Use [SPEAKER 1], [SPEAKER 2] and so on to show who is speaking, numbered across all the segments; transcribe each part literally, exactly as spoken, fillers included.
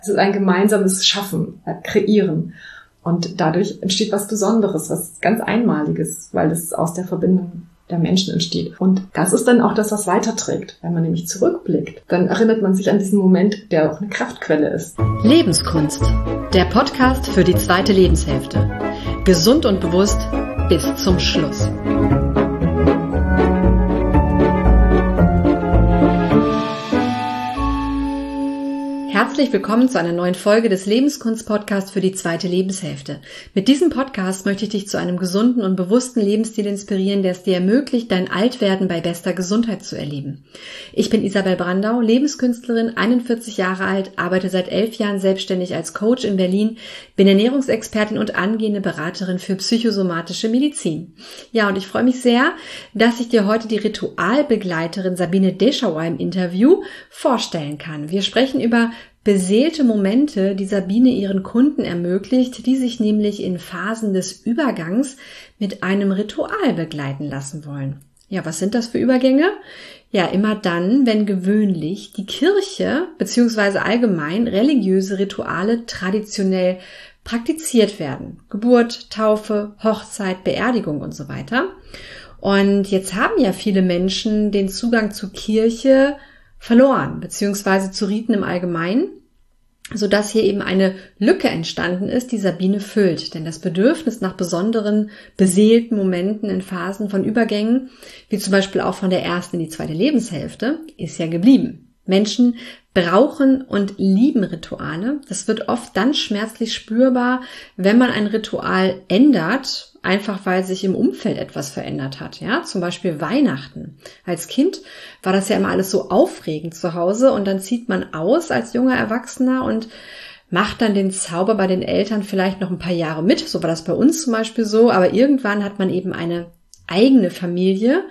[SPEAKER 1] Es ist ein gemeinsames Schaffen, Kreieren. Und dadurch entsteht was Besonderes, was ganz Einmaliges, weil es aus der Verbindung der Menschen entsteht. Und das ist dann auch das, was weiterträgt. Wenn man nämlich zurückblickt, dann erinnert man sich an diesen Moment, der auch eine Kraftquelle ist.
[SPEAKER 2] Lebenskunst, der Podcast für die zweite Lebenshälfte. Gesund und bewusst bis zum Schluss. Herzlich willkommen zu einer neuen Folge des Lebenskunst-Podcasts für die zweite Lebenshälfte. Mit diesem Podcast möchte ich dich zu einem gesunden und bewussten Lebensstil inspirieren, der es dir ermöglicht, dein Altwerden bei bester Gesundheit zu erleben. Ich bin Isabel Brandau, Lebenskünstlerin, einundvierzig Jahre alt, arbeite seit elf Jahren selbstständig als Coach in Berlin, bin Ernährungsexpertin und angehende Beraterin für psychosomatische Medizin. Ja, und ich freue mich sehr, dass ich dir heute die Ritualbegleiterin Sabine Deschauer im Interview vorstellen kann. Wir sprechen über beseelte Momente, die Sabine ihren Kunden ermöglicht, die sich nämlich in Phasen des Übergangs mit einem Ritual begleiten lassen wollen. Ja, was sind das für Übergänge? Ja, immer dann, wenn gewöhnlich die Kirche bzw. allgemein religiöse Rituale traditionell praktiziert werden. Geburt, Taufe, Hochzeit, Beerdigung und so weiter. Und jetzt haben ja viele Menschen den Zugang zur Kirche verloren, beziehungsweise zu Riten im Allgemeinen, sodass hier eben eine Lücke entstanden ist, die Sabine füllt. Denn das Bedürfnis nach besonderen, beseelten Momenten in Phasen von Übergängen, wie zum Beispiel auch von der ersten in die zweite Lebenshälfte, ist ja geblieben. Menschen brauchen und lieben Rituale. Das wird oft dann schmerzlich spürbar, wenn man ein Ritual ändert, einfach weil sich im Umfeld etwas verändert hat. Ja, zum Beispiel Weihnachten. Als Kind war das ja immer alles so aufregend zu Hause und dann zieht man aus als junger Erwachsener und macht dann den Zauber bei den Eltern vielleicht noch ein paar Jahre mit. So war das bei uns zum Beispiel so. Aber irgendwann hat man eben eine eigene Familie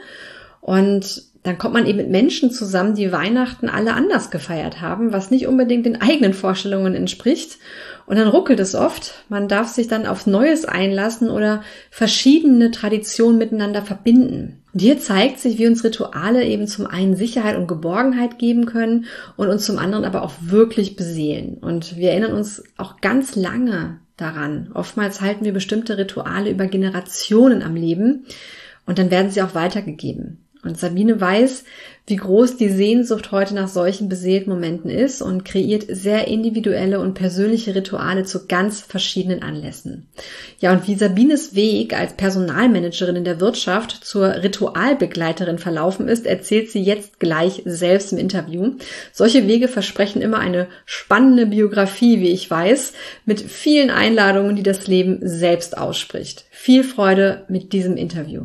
[SPEAKER 2] und dann kommt man eben mit Menschen zusammen, die Weihnachten alle anders gefeiert haben, was nicht unbedingt den eigenen Vorstellungen entspricht. Und dann ruckelt es oft. Man darf sich dann auf Neues einlassen oder verschiedene Traditionen miteinander verbinden. Und hier zeigt sich, wie uns Rituale eben zum einen Sicherheit und Geborgenheit geben können und uns zum anderen aber auch wirklich beseelen. Und wir erinnern uns auch ganz lange daran. Oftmals halten wir bestimmte Rituale über Generationen am Leben und dann werden sie auch weitergegeben. Und Sabine weiß, wie groß die Sehnsucht heute nach solchen beseelten Momenten ist und kreiert sehr individuelle und persönliche Rituale zu ganz verschiedenen Anlässen. Ja, und wie Sabines Weg als Personalmanagerin in der Wirtschaft zur Ritualbegleiterin verlaufen ist, erzählt sie jetzt gleich selbst im Interview. Solche Wege versprechen immer eine spannende Biografie, wie ich weiß, mit vielen Einladungen, die das Leben selbst ausspricht. Viel Freude mit diesem Interview.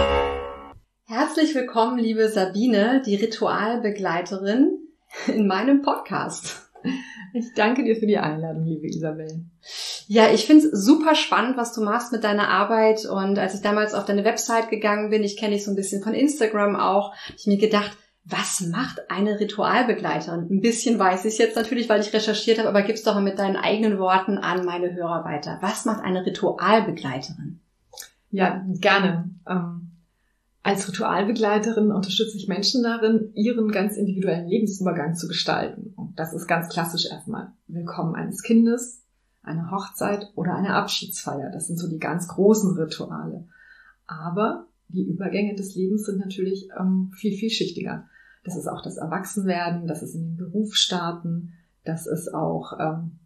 [SPEAKER 2] Herzlich willkommen, liebe Sabine, die Ritualbegleiterin in meinem Podcast.
[SPEAKER 1] Ich danke dir für die Einladung, liebe Isabel.
[SPEAKER 2] Ja, ich finde es super spannend, was du machst mit deiner Arbeit. Und als ich damals auf deine Website gegangen bin, ich kenne dich so ein bisschen von Instagram auch, habe ich mir gedacht, was macht eine Ritualbegleiterin? Ein bisschen weiß ich es jetzt natürlich, weil ich recherchiert habe, aber gib's doch mal mit deinen eigenen Worten an meine Hörer weiter. Was macht eine Ritualbegleiterin?
[SPEAKER 1] Ja, gerne. Ähm Als Ritualbegleiterin unterstütze ich Menschen darin, ihren ganz individuellen Lebensübergang zu gestalten. Und das ist ganz klassisch erstmal Willkommen eines Kindes, eine Hochzeit oder eine Abschiedsfeier. Das sind so die ganz großen Rituale. Aber die Übergänge des Lebens sind natürlich ähm, viel vielschichtiger. Das ist auch das Erwachsenwerden, das ist in den Beruf starten, das ist auch ähm,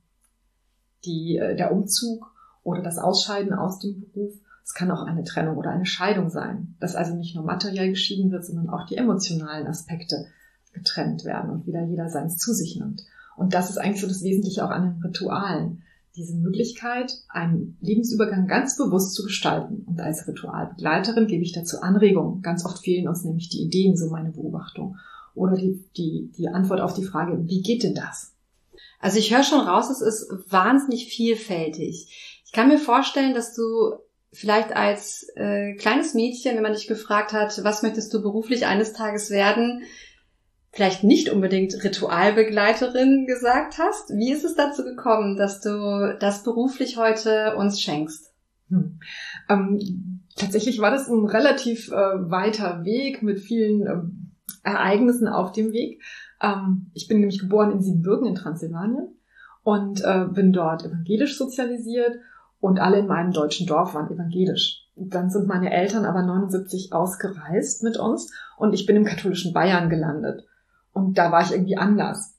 [SPEAKER 1] die, äh, der Umzug oder das Ausscheiden aus dem Beruf. Es kann auch eine Trennung oder eine Scheidung sein, dass also nicht nur materiell geschieden wird, sondern auch die emotionalen Aspekte getrennt werden und wieder jeder seins zu sich nimmt. Und das ist eigentlich so das Wesentliche auch an den Ritualen. Diese Möglichkeit, einen Lebensübergang ganz bewusst zu gestalten. Und als Ritualbegleiterin gebe ich dazu Anregungen. Ganz oft fehlen uns nämlich die Ideen, so meine Beobachtung. Oder die, die, die Antwort auf die Frage, wie geht denn das?
[SPEAKER 2] Also ich höre schon raus, es ist wahnsinnig vielfältig. Ich kann mir vorstellen, dass du vielleicht als äh, kleines Mädchen, wenn man dich gefragt hat, was möchtest du beruflich eines Tages werden, vielleicht nicht unbedingt Ritualbegleiterin gesagt hast. Wie ist es dazu gekommen, dass du das beruflich heute uns schenkst?
[SPEAKER 1] Hm. Ähm, tatsächlich war das ein relativ äh, weiter Weg mit vielen ähm, Ereignissen auf dem Weg. Ähm, ich bin nämlich geboren in Siebenbürgen in Transsilvanien und äh, bin dort evangelisch sozialisiert und alle in meinem deutschen Dorf waren evangelisch. Dann sind meine Eltern aber neunundsiebzig ausgereist mit uns und ich bin im katholischen Bayern gelandet. Und da war ich irgendwie anders.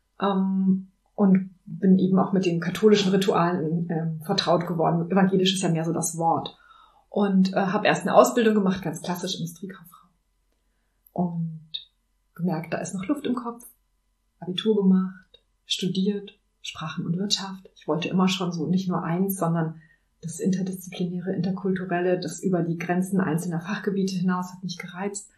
[SPEAKER 1] Ähm, und bin eben auch mit den katholischen Ritualen ähm, vertraut geworden. Evangelisch ist ja mehr so das Wort. Und äh, habe erst eine Ausbildung gemacht, ganz klassisch Industriekauffrau. Und gemerkt, da ist noch Luft im Kopf. Abitur gemacht, studiert, Sprachen und Wirtschaft. Ich wollte immer schon so nicht nur eins, sondern das Interdisziplinäre, Interkulturelle, das über die Grenzen einzelner Fachgebiete hinaus hat mich gereizt.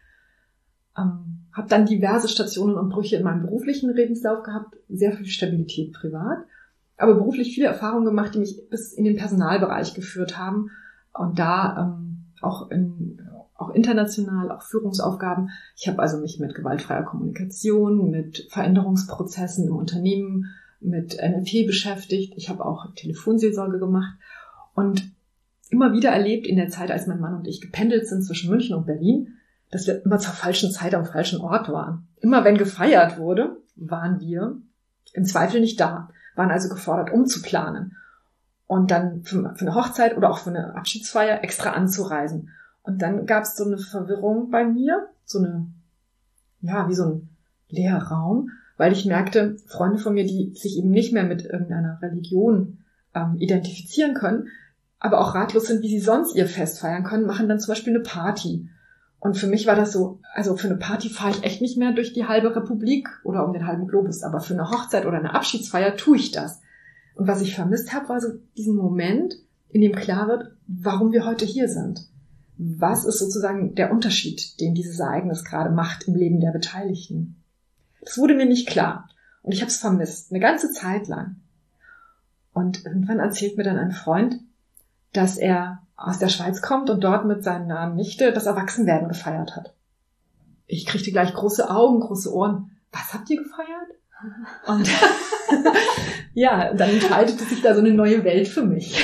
[SPEAKER 1] Ähm, habe dann diverse Stationen und Brüche in meinem beruflichen Lebenslauf gehabt, sehr viel Stabilität privat, aber beruflich viele Erfahrungen gemacht, die mich bis in den Personalbereich geführt haben und da ähm, auch, in, auch international, auch Führungsaufgaben. Ich habe also mich mit gewaltfreier Kommunikation, mit Veränderungsprozessen im Unternehmen, mit N L P beschäftigt. Ich habe auch Telefonseelsorge gemacht und immer wieder erlebt in der Zeit, als mein Mann und ich gependelt sind zwischen München und Berlin, dass wir immer zur falschen Zeit am falschen Ort waren. Immer wenn gefeiert wurde, waren wir im Zweifel nicht da, waren also gefordert, umzuplanen und dann für, für eine Hochzeit oder auch für eine Abschiedsfeier extra anzureisen. Und dann gab es so eine Verwirrung bei mir, so eine, ja, wie so ein leerer Raum, weil ich merkte, Freunde von mir, die sich eben nicht mehr mit irgendeiner Religion ähm, identifizieren können, aber auch ratlos sind, wie sie sonst ihr Fest feiern können, machen dann zum Beispiel eine Party. Und für mich war das so, also für eine Party fahre ich echt nicht mehr durch die halbe Republik oder um den halben Globus, aber für eine Hochzeit oder eine Abschiedsfeier tue ich das. Und was ich vermisst habe, war so diesen Moment, in dem klar wird, warum wir heute hier sind. Was ist sozusagen der Unterschied, den dieses Ereignis gerade macht im Leben der Beteiligten? Das wurde mir nicht klar. Und ich habe es vermisst, eine ganze Zeit lang. Und irgendwann erzählt mir dann ein Freund, dass er aus der Schweiz kommt und dort mit seiner nahen Nichte das Erwachsenwerden gefeiert hat. Ich kriegte gleich große Augen, große Ohren. Was habt ihr gefeiert? Und ja, dann entfaltete sich da so eine neue Welt für mich.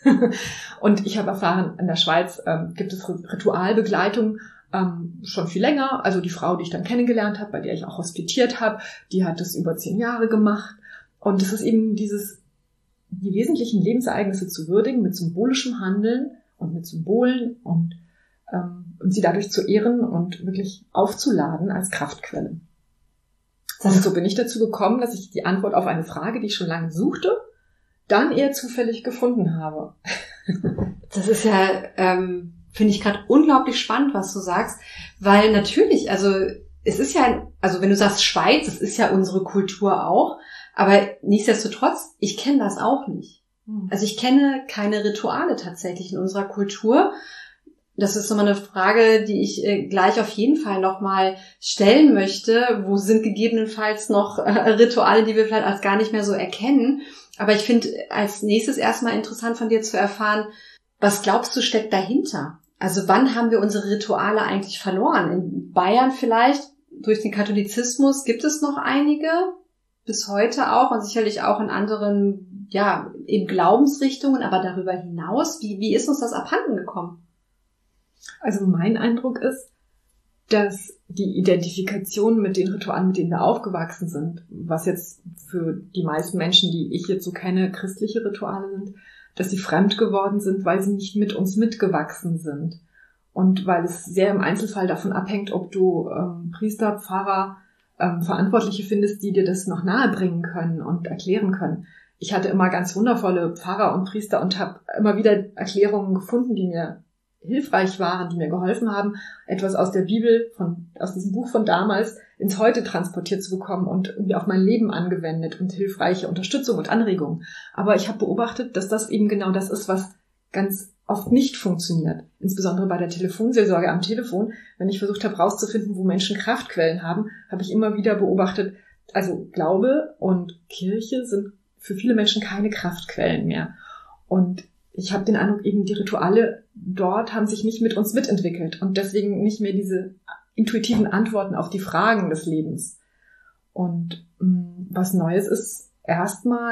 [SPEAKER 1] Und ich habe erfahren, in der Schweiz ähm, gibt es Ritualbegleitung ähm, schon viel länger. Also die Frau, die ich dann kennengelernt habe, bei der ich auch hospitiert habe, die hat das über zehn Jahre gemacht. Und es ist eben dieses, die wesentlichen Lebensereignisse zu würdigen mit symbolischem Handeln und mit Symbolen und, ähm, und sie dadurch zu ehren und wirklich aufzuladen als Kraftquelle. Und so bin ich dazu gekommen, dass ich die Antwort auf eine Frage, die ich schon lange suchte, dann eher zufällig gefunden habe.
[SPEAKER 2] Das ist ja, ähm, finde ich gerade unglaublich spannend, was du sagst, weil natürlich, also es ist ja, also wenn du sagst Schweiz, es ist ja unsere Kultur auch, aber nichtsdestotrotz, ich kenne das auch nicht. Also ich kenne keine Rituale tatsächlich in unserer Kultur. Das ist nochmal eine Frage, die ich äh, gleich auf jeden Fall nochmal stellen möchte. Wo sind gegebenenfalls noch äh, Rituale, die wir vielleicht als gar nicht mehr so erkennen? Aber ich finde als nächstes erstmal interessant von dir zu erfahren, was glaubst du steckt dahinter? Also wann haben wir unsere Rituale eigentlich verloren? In Bayern vielleicht durch den Katholizismus gibt es noch einige, bis heute auch und sicherlich auch in anderen, ja, in Glaubensrichtungen, aber darüber hinaus, wie, wie ist uns das abhanden gekommen?
[SPEAKER 1] Also mein Eindruck ist, dass die Identifikation mit den Ritualen, mit denen wir aufgewachsen sind, was jetzt für die meisten Menschen, die ich jetzt so kenne, christliche Rituale sind, dass sie fremd geworden sind, weil sie nicht mit uns mitgewachsen sind. Und weil es sehr im Einzelfall davon abhängt, ob du ähm, Priester, Pfarrer, ähm, Verantwortliche findest, die dir das noch nahebringen können und erklären können. Ich hatte immer ganz wundervolle Pfarrer und Priester und habe immer wieder Erklärungen gefunden, die mir hilfreich waren, die mir geholfen haben, etwas aus der Bibel, von aus diesem Buch von damals ins Heute transportiert zu bekommen und irgendwie auf mein Leben angewendet und hilfreiche Unterstützung und Anregungen. Aber ich habe beobachtet, dass das eben genau das ist, was ganz oft nicht funktioniert. Insbesondere bei der Telefonseelsorge am Telefon. Wenn ich versucht habe, rauszufinden, wo Menschen Kraftquellen haben, habe ich immer wieder beobachtet, also Glaube und Kirche sind für viele Menschen keine Kraftquellen mehr. Und ich habe den Eindruck, eben die Rituale dort haben sich nicht mit uns mitentwickelt und deswegen nicht mehr diese intuitiven Antworten auf die Fragen des Lebens. Und mh, was Neues ist erstmal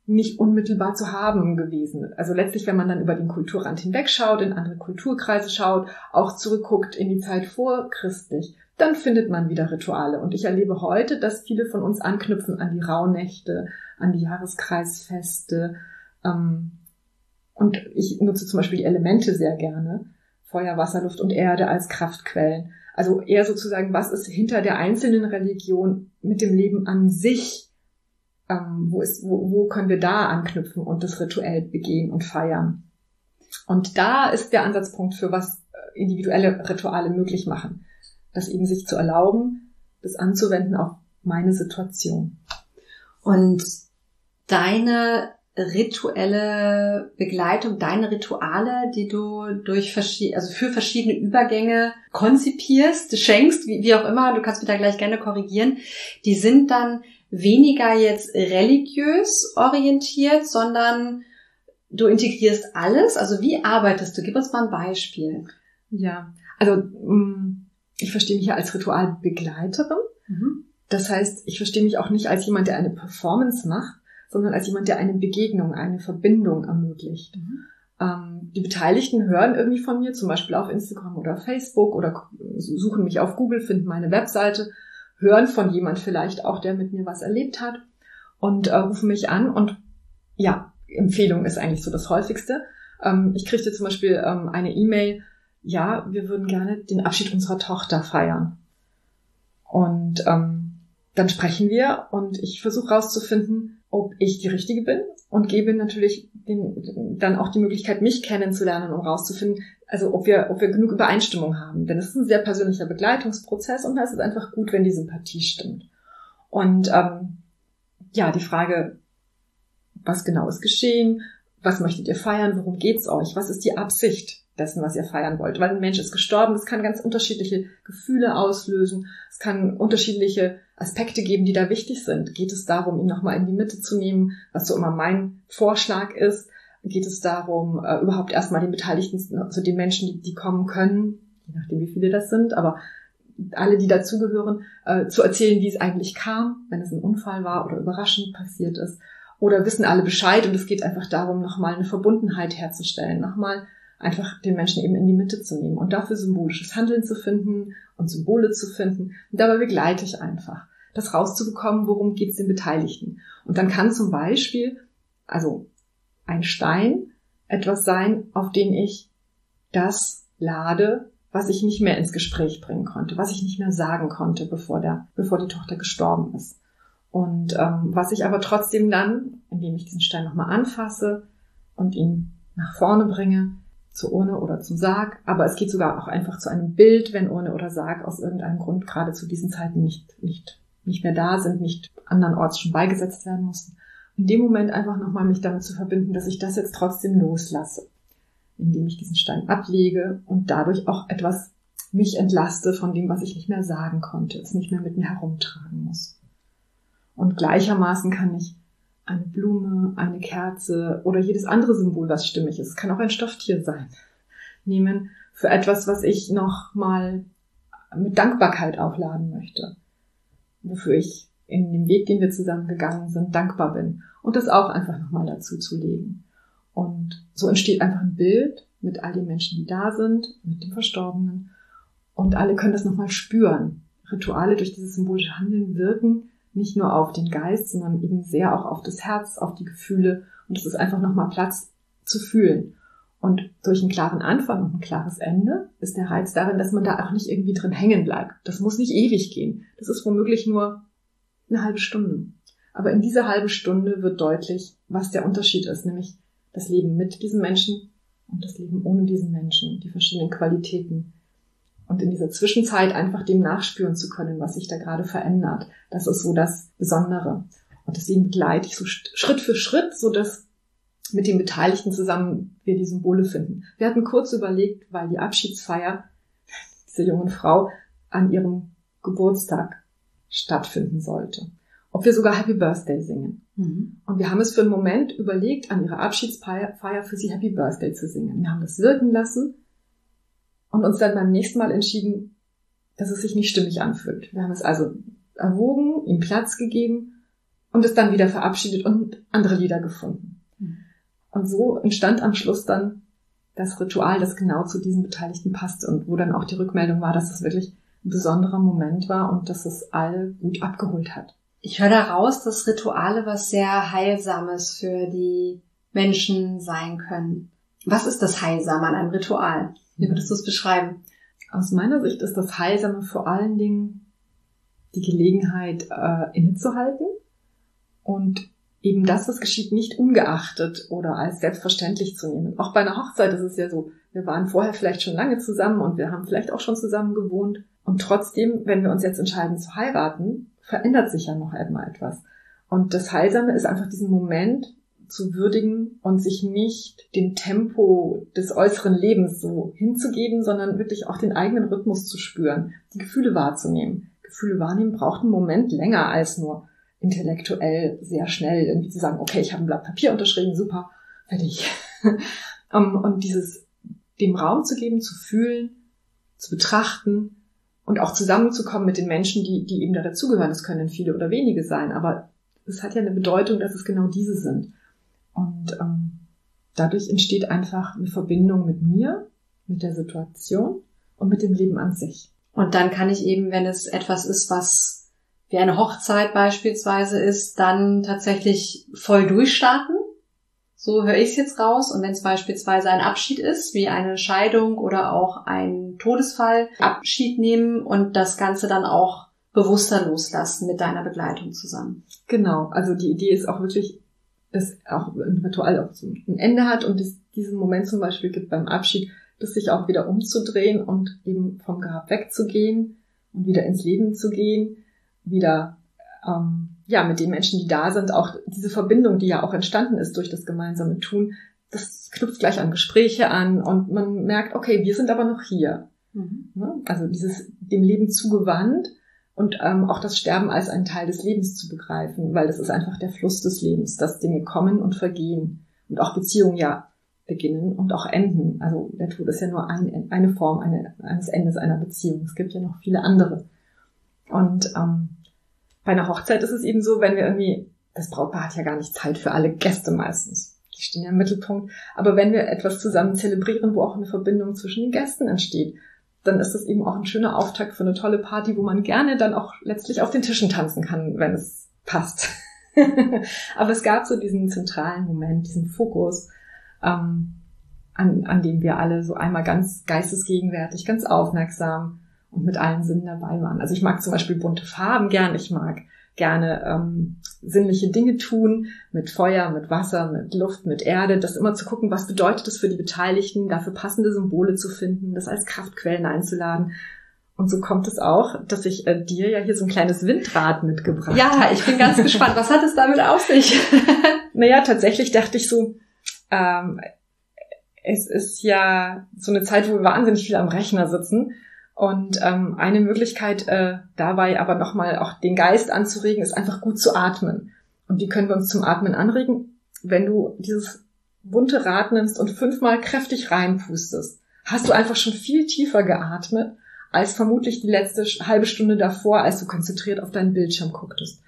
[SPEAKER 1] nicht unmittelbar zu haben gewesen. Also letztlich, wenn man dann über den Kulturrand hinwegschaut, in andere Kulturkreise schaut, auch zurückguckt in die Zeit vor christlich, dann findet man wieder Rituale. Und ich erlebe heute, dass viele von uns anknüpfen an die Rauhnächte, an die Jahreskreisfeste. Ähm, und ich nutze zum Beispiel die Elemente sehr gerne. Feuer, Wasser, Luft und Erde als Kraftquellen. Also eher sozusagen, was ist hinter der einzelnen Religion mit dem Leben an sich? Ähm, wo, ist, wo, wo können wir da anknüpfen und das rituell begehen und feiern? Und da ist der Ansatzpunkt für was individuelle Rituale möglich machen. Das eben sich zu erlauben, das anzuwenden auf meine Situation.
[SPEAKER 2] Und deine rituelle Begleitung, deine Rituale, die du durch verschiedene, also für verschiedene Übergänge konzipierst, schenkst, wie, wie auch immer, du kannst mich da gleich gerne korrigieren, die sind dann weniger jetzt religiös orientiert, sondern du integrierst alles. Also wie arbeitest du? Gib uns mal ein Beispiel.
[SPEAKER 1] Ja, also ich verstehe mich ja als Ritualbegleiterin. Mhm. Das heißt, ich verstehe mich auch nicht als jemand, der eine Performance macht, sondern als jemand, der eine Begegnung, eine Verbindung ermöglicht. Mhm. Ähm, die Beteiligten hören irgendwie von mir, zum Beispiel auf Instagram oder Facebook oder suchen mich auf Google, finden meine Webseite, hören von jemand vielleicht auch, der mit mir was erlebt hat und äh, rufen mich an. Und ja, Empfehlung ist eigentlich so das Häufigste. Ähm, ich kriegte zum Beispiel ähm, eine E-Mail, ja, wir würden gerne den Abschied unserer Tochter feiern. Und ähm, dann sprechen wir und ich versuche rauszufinden, ob ich die Richtige bin und gebe natürlich den, dann auch die Möglichkeit, mich kennenzulernen, um rauszufinden, also ob wir, ob wir genug Übereinstimmung haben. Denn es ist ein sehr persönlicher Begleitungsprozess und da ist es einfach gut, wenn die Sympathie stimmt. Und ähm, ja, die Frage, was genau ist geschehen, was möchtet ihr feiern, worum geht's euch, was ist die Absicht dessen, was ihr feiern wollt. Weil ein Mensch ist gestorben, das kann ganz unterschiedliche Gefühle auslösen, es kann unterschiedliche Aspekte geben, die da wichtig sind. Geht es darum, ihn nochmal in die Mitte zu nehmen, was so immer mein Vorschlag ist? Geht es darum, äh, überhaupt erstmal den Beteiligten, also den Menschen, die, die kommen können, je nachdem wie viele das sind, aber alle, die dazugehören, äh, zu erzählen, wie es eigentlich kam, wenn es ein Unfall war oder überraschend passiert ist. Oder wissen alle Bescheid und es geht einfach darum, nochmal eine Verbundenheit herzustellen, nochmal einfach den Menschen eben in die Mitte zu nehmen und dafür symbolisches Handeln zu finden und Symbole zu finden. Und dabei begleite ich einfach, das rauszubekommen, worum geht es den Beteiligten. Und dann kann zum Beispiel, also ein Stein, etwas sein, auf den ich das lade, was ich nicht mehr ins Gespräch bringen konnte, was ich nicht mehr sagen konnte, bevor der, bevor die Tochter gestorben ist. Und ähm, was ich aber trotzdem dann, indem ich diesen Stein nochmal anfasse und ihn nach vorne bringe, zur Urne oder zum Sarg, aber es geht sogar auch einfach zu einem Bild, wenn Urne oder Sarg aus irgendeinem Grund gerade zu diesen Zeiten nicht, nicht, nicht mehr da sind, nicht andernorts schon beigesetzt werden mussten. In dem Moment einfach nochmal mich damit zu verbinden, dass ich das jetzt trotzdem loslasse, indem ich diesen Stein ablege und dadurch auch etwas mich entlaste von dem, was ich nicht mehr sagen konnte, es nicht mehr mit mir herumtragen muss. Und gleichermaßen kann ich eine Blume, eine Kerze oder jedes andere Symbol, was stimmig ist, es kann auch ein Stofftier sein, nehmen für etwas, was ich noch mal mit Dankbarkeit aufladen möchte, wofür ich in dem Weg, den wir zusammen gegangen sind, dankbar bin und das auch einfach noch mal dazu zu legen. Und so entsteht einfach ein Bild mit all den Menschen, die da sind, mit dem Verstorbenen und alle können das noch mal spüren. Rituale durch dieses symbolische Handeln wirken nicht nur auf den Geist, sondern eben sehr auch auf das Herz, auf die Gefühle. Und es ist einfach nochmal Platz zu fühlen. Und durch einen klaren Anfang und ein klares Ende ist der Reiz darin, dass man da auch nicht irgendwie drin hängen bleibt. Das muss nicht ewig gehen. Das ist womöglich nur eine halbe Stunde. Aber in dieser halben Stunde wird deutlich, was der Unterschied ist, nämlich das Leben mit diesem Menschen und das Leben ohne diesen Menschen, die verschiedenen Qualitäten. Und in dieser Zwischenzeit einfach dem nachspüren zu können, was sich da gerade verändert. Das ist so das Besondere. Und deswegen begleite ich so Schritt für Schritt, so dass mit den Beteiligten zusammen wir die Symbole finden. Wir hatten kurz überlegt, weil die Abschiedsfeier dieser jungen Frau an ihrem Geburtstag stattfinden sollte, ob wir sogar Happy Birthday singen. Mhm. Und wir haben es für einen Moment überlegt, an ihrer Abschiedsfeier für sie Happy Birthday zu singen. Wir haben das wirken lassen und uns dann beim nächsten Mal entschieden, dass es sich nicht stimmig anfühlt. Wir haben es also erwogen, ihm Platz gegeben und es dann wieder verabschiedet und andere Lieder gefunden. Mhm. Und so entstand am Schluss dann das Ritual, das genau zu diesen Beteiligten passte und wo dann auch die Rückmeldung war, dass es wirklich ein besonderer Moment war und dass es alle gut abgeholt hat.
[SPEAKER 2] Ich höre daraus, dass Rituale was sehr Heilsames für die Menschen sein können. Was ist das Heilsame an einem Ritual? Wie würdest du es beschreiben?
[SPEAKER 1] Aus meiner Sicht ist das Heilsame vor allen Dingen die Gelegenheit, äh, innezuhalten und eben das, was geschieht, nicht ungeachtet oder als selbstverständlich zu nehmen. Auch bei einer Hochzeit ist es ja so, wir waren vorher vielleicht schon lange zusammen und wir haben vielleicht auch schon zusammen gewohnt. Und trotzdem, wenn wir uns jetzt entscheiden zu heiraten, verändert sich ja noch einmal etwas. Und das Heilsame ist einfach diesen Moment zu würdigen und sich nicht dem Tempo des äußeren Lebens so hinzugeben, sondern wirklich auch den eigenen Rhythmus zu spüren, die Gefühle wahrzunehmen. Gefühle wahrnehmen braucht einen Moment länger als nur intellektuell sehr schnell irgendwie zu sagen, okay, ich habe ein Blatt Papier unterschrieben, super, fertig. Und dieses dem Raum zu geben, zu fühlen, zu betrachten und auch zusammenzukommen mit den Menschen, die die eben da dazugehören. Das können viele oder wenige sein, aber es hat ja eine Bedeutung, dass es genau diese sind. Und ähm, dadurch entsteht einfach eine Verbindung mit mir, mit der Situation und mit dem Leben an sich.
[SPEAKER 2] Und dann kann ich eben, wenn es etwas ist, was wie eine Hochzeit beispielsweise ist, dann tatsächlich voll durchstarten. So höre ich es jetzt raus. Und wenn es beispielsweise ein Abschied ist, wie eine Scheidung oder auch ein Todesfall, Abschied nehmen und das Ganze dann auch bewusster loslassen mit deiner Begleitung zusammen.
[SPEAKER 1] Genau, also die Idee ist auch wirklich, dass auch ein Ritual auch ein Ende hat und es diesen Moment zum Beispiel gibt beim Abschied, das sich auch wieder umzudrehen und eben vom Grab wegzugehen und wieder ins Leben zu gehen, wieder ähm, ja mit den Menschen, die da sind, auch diese Verbindung, die ja auch entstanden ist durch das gemeinsame Tun, das knüpft gleich an Gespräche an und man merkt, okay, wir sind aber noch hier. Mhm. Also dieses dem Leben zugewandt und ähm, auch das Sterben als einen Teil des Lebens zu begreifen, weil das ist einfach der Fluss des Lebens, dass Dinge kommen und vergehen und auch Beziehungen ja beginnen und auch enden. Also der Tod ist ja nur ein, eine Form eine, eines Endes einer Beziehung. Es gibt ja noch viele andere. Und ähm, bei einer Hochzeit ist es eben so, wenn wir irgendwie, das Brautpaar hat ja gar nicht Zeit für alle Gäste meistens. Die stehen ja im Mittelpunkt. Aber wenn wir etwas zusammen zelebrieren, wo auch eine Verbindung zwischen den Gästen entsteht, dann ist das eben auch ein schöner Auftakt für eine tolle Party, wo man gerne dann auch letztlich auf den Tischen tanzen kann, wenn es passt. Aber es gab so diesen zentralen Moment, diesen Fokus, ähm, an, an dem wir alle so einmal ganz geistesgegenwärtig, ganz aufmerksam und mit allen Sinnen dabei waren. Also ich mag zum Beispiel bunte Farben gern, ich mag gerne ähm, sinnliche Dinge tun, mit Feuer, mit Wasser, mit Luft, mit Erde, das immer zu gucken, was bedeutet das für die Beteiligten, dafür passende Symbole zu finden, das als Kraftquellen einzuladen. Und so kommt es auch, dass ich äh, dir ja hier so ein kleines Windrad mitgebracht
[SPEAKER 2] ja, habe. Ja, ich bin ganz gespannt. Was hat es damit auf sich?
[SPEAKER 1] Naja, tatsächlich dachte ich so, ähm, es ist ja so eine Zeit, wo wir wahnsinnig viel am Rechner sitzen. Und ähm, eine Möglichkeit äh, dabei aber nochmal auch den Geist anzuregen, ist einfach gut zu atmen. Und wie können wir uns zum Atmen anregen? Wenn du dieses bunte Rad nimmst und fünfmal kräftig reinpustest, hast du einfach schon viel tiefer geatmet, als vermutlich die letzte halbe Stunde davor, als du konzentriert auf deinen Bildschirm gucktest.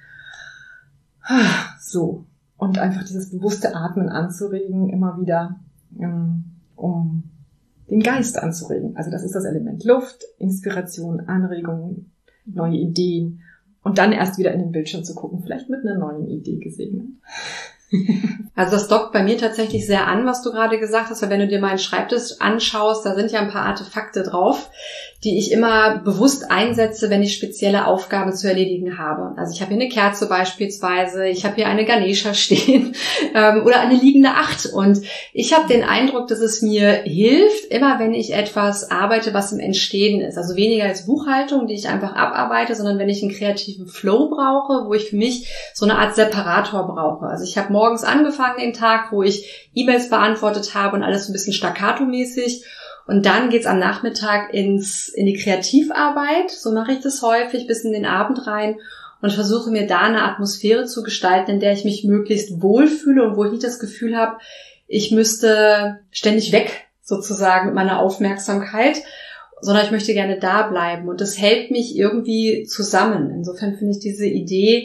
[SPEAKER 1] So. Und einfach dieses bewusste Atmen anzuregen, immer wieder, um den Geist anzuregen. Also das ist das Element Luft, Inspiration, Anregung, neue Ideen und dann erst wieder in den Bildschirm zu gucken, vielleicht mit einer neuen Idee gesegnet.
[SPEAKER 2] Also das dockt bei mir tatsächlich sehr an, was du gerade gesagt hast, weil wenn du dir meinen Schreibtisch anschaust, da sind ja ein paar Artefakte drauf, die ich immer bewusst einsetze, wenn ich spezielle Aufgaben zu erledigen habe. Also ich habe hier eine Kerze beispielsweise, ich habe hier eine Ganesha stehen ähm, oder eine liegende Acht und ich habe den Eindruck, dass es mir hilft, immer wenn ich etwas arbeite, was im Entstehen ist. Also weniger als Buchhaltung, die ich einfach abarbeite, sondern wenn ich einen kreativen Flow brauche, wo ich für mich so eine Art Separator brauche. Also ich habe morgens angefangen den Tag, wo ich E-Mails beantwortet habe und alles so ein bisschen staccato-mäßig. Und dann geht's am Nachmittag ins in die Kreativarbeit. So mache ich das häufig bis in den Abend rein und versuche mir da eine Atmosphäre zu gestalten, in der ich mich möglichst wohlfühle und wo ich nicht das Gefühl habe, ich müsste ständig weg sozusagen mit meiner Aufmerksamkeit, sondern ich möchte gerne da bleiben. Und das hält mich irgendwie zusammen. Insofern finde ich diese Idee,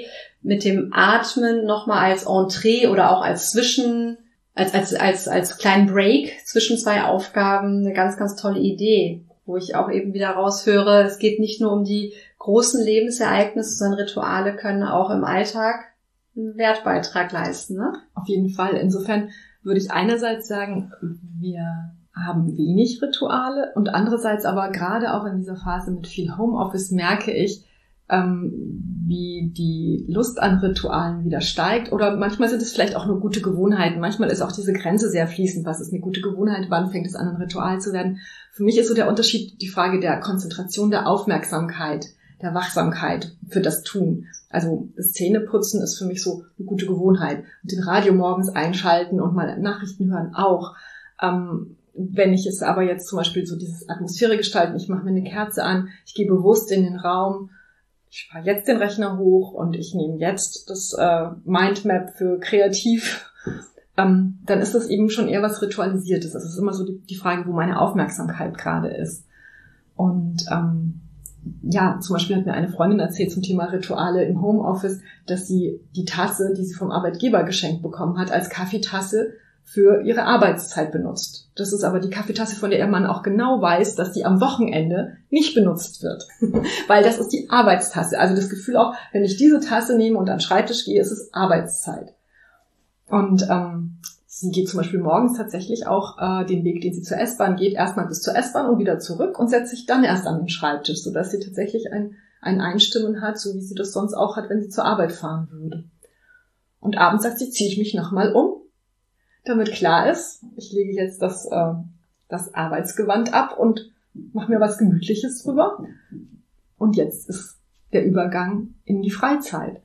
[SPEAKER 2] mit dem Atmen nochmal als Entree oder auch als Zwischen, als, als, als, als kleinen Break zwischen zwei Aufgaben eine ganz, ganz tolle Idee, wo ich auch eben wieder raushöre, es geht nicht nur um die großen Lebensereignisse, sondern Rituale können auch im Alltag einen Wertbeitrag leisten, ne?
[SPEAKER 1] Auf jeden Fall. Insofern würde ich einerseits sagen, wir haben wenig Rituale und andererseits aber gerade auch in dieser Phase mit viel Homeoffice merke ich, ähm, wie die Lust an Ritualen wieder steigt. Oder manchmal sind es vielleicht auch nur gute Gewohnheiten. Manchmal ist auch diese Grenze sehr fließend. Was ist eine gute Gewohnheit? Wann fängt es an, ein Ritual zu werden? Für mich ist so der Unterschied die Frage der Konzentration, der Aufmerksamkeit, der Wachsamkeit für das Tun. Also das Zähneputzen ist für mich so eine gute Gewohnheit. Und den Radio morgens einschalten und mal Nachrichten hören auch. Ähm, wenn ich es aber jetzt zum Beispiel so dieses Atmosphäre gestalten, ich mache mir eine Kerze an, ich gehe bewusst in den Raum, ich fahre jetzt den Rechner hoch und ich nehme jetzt das äh, Mindmap für kreativ, ähm, dann ist das eben schon eher was Ritualisiertes. Das ist immer so die, die Frage, wo meine Aufmerksamkeit gerade ist. Und ähm, ja, zum Beispiel hat mir eine Freundin erzählt zum Thema Rituale im Homeoffice, dass sie die Tasse, die sie vom Arbeitgeber geschenkt bekommen hat, als Kaffeetasse für ihre Arbeitszeit benutzt. Das ist aber die Kaffeetasse, von der ihr Mann auch genau weiß, dass die am Wochenende nicht benutzt wird. Weil das ist die Arbeitstasse. Also das Gefühl auch, wenn ich diese Tasse nehme und an den Schreibtisch gehe, ist es Arbeitszeit. Und ähm, sie geht zum Beispiel morgens tatsächlich auch äh, den Weg, den sie zur S-Bahn geht, erstmal bis zur S-Bahn und wieder zurück und setzt sich dann erst an den Schreibtisch, sodass sie tatsächlich ein, ein Einstimmen hat, so wie sie das sonst auch hat, wenn sie zur Arbeit fahren würde. Und abends sagt sie, ziehe ich mich nochmal um, damit klar ist, ich lege jetzt das, äh, das Arbeitsgewand ab und mache mir was Gemütliches drüber. Und jetzt ist der Übergang in die Freizeit.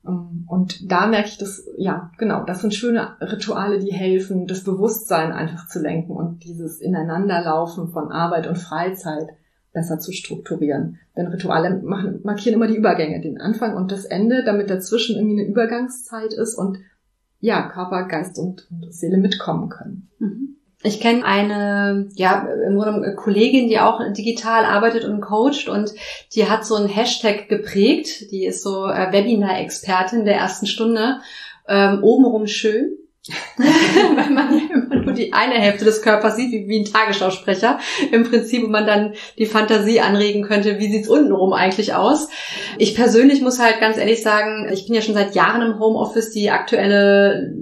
[SPEAKER 1] Und da merke ich das, ja, genau, das sind schöne Rituale, die helfen, das Bewusstsein einfach zu lenken und dieses Ineinanderlaufen von Arbeit und Freizeit besser zu strukturieren. Denn Rituale machen, markieren immer die Übergänge, den Anfang und das Ende, damit dazwischen irgendwie eine Übergangszeit ist und ja, Körper, Geist und, und Seele mitkommen können.
[SPEAKER 2] Ich kenne eine, ja, im Grunde eine Kollegin, die auch digital arbeitet und coacht und die hat so einen Hashtag geprägt, die ist so äh, Webinar-Expertin der ersten Stunde, ähm, obenrum schön, weil man ja immer nur die eine Hälfte des Körpers sieht, wie, wie ein Tagesschausprecher im Prinzip, wo man dann die Fantasie anregen könnte, wie sieht's untenrum eigentlich aus. Ich persönlich muss halt ganz ehrlich sagen, ich bin ja schon seit Jahren im Homeoffice, die aktuelle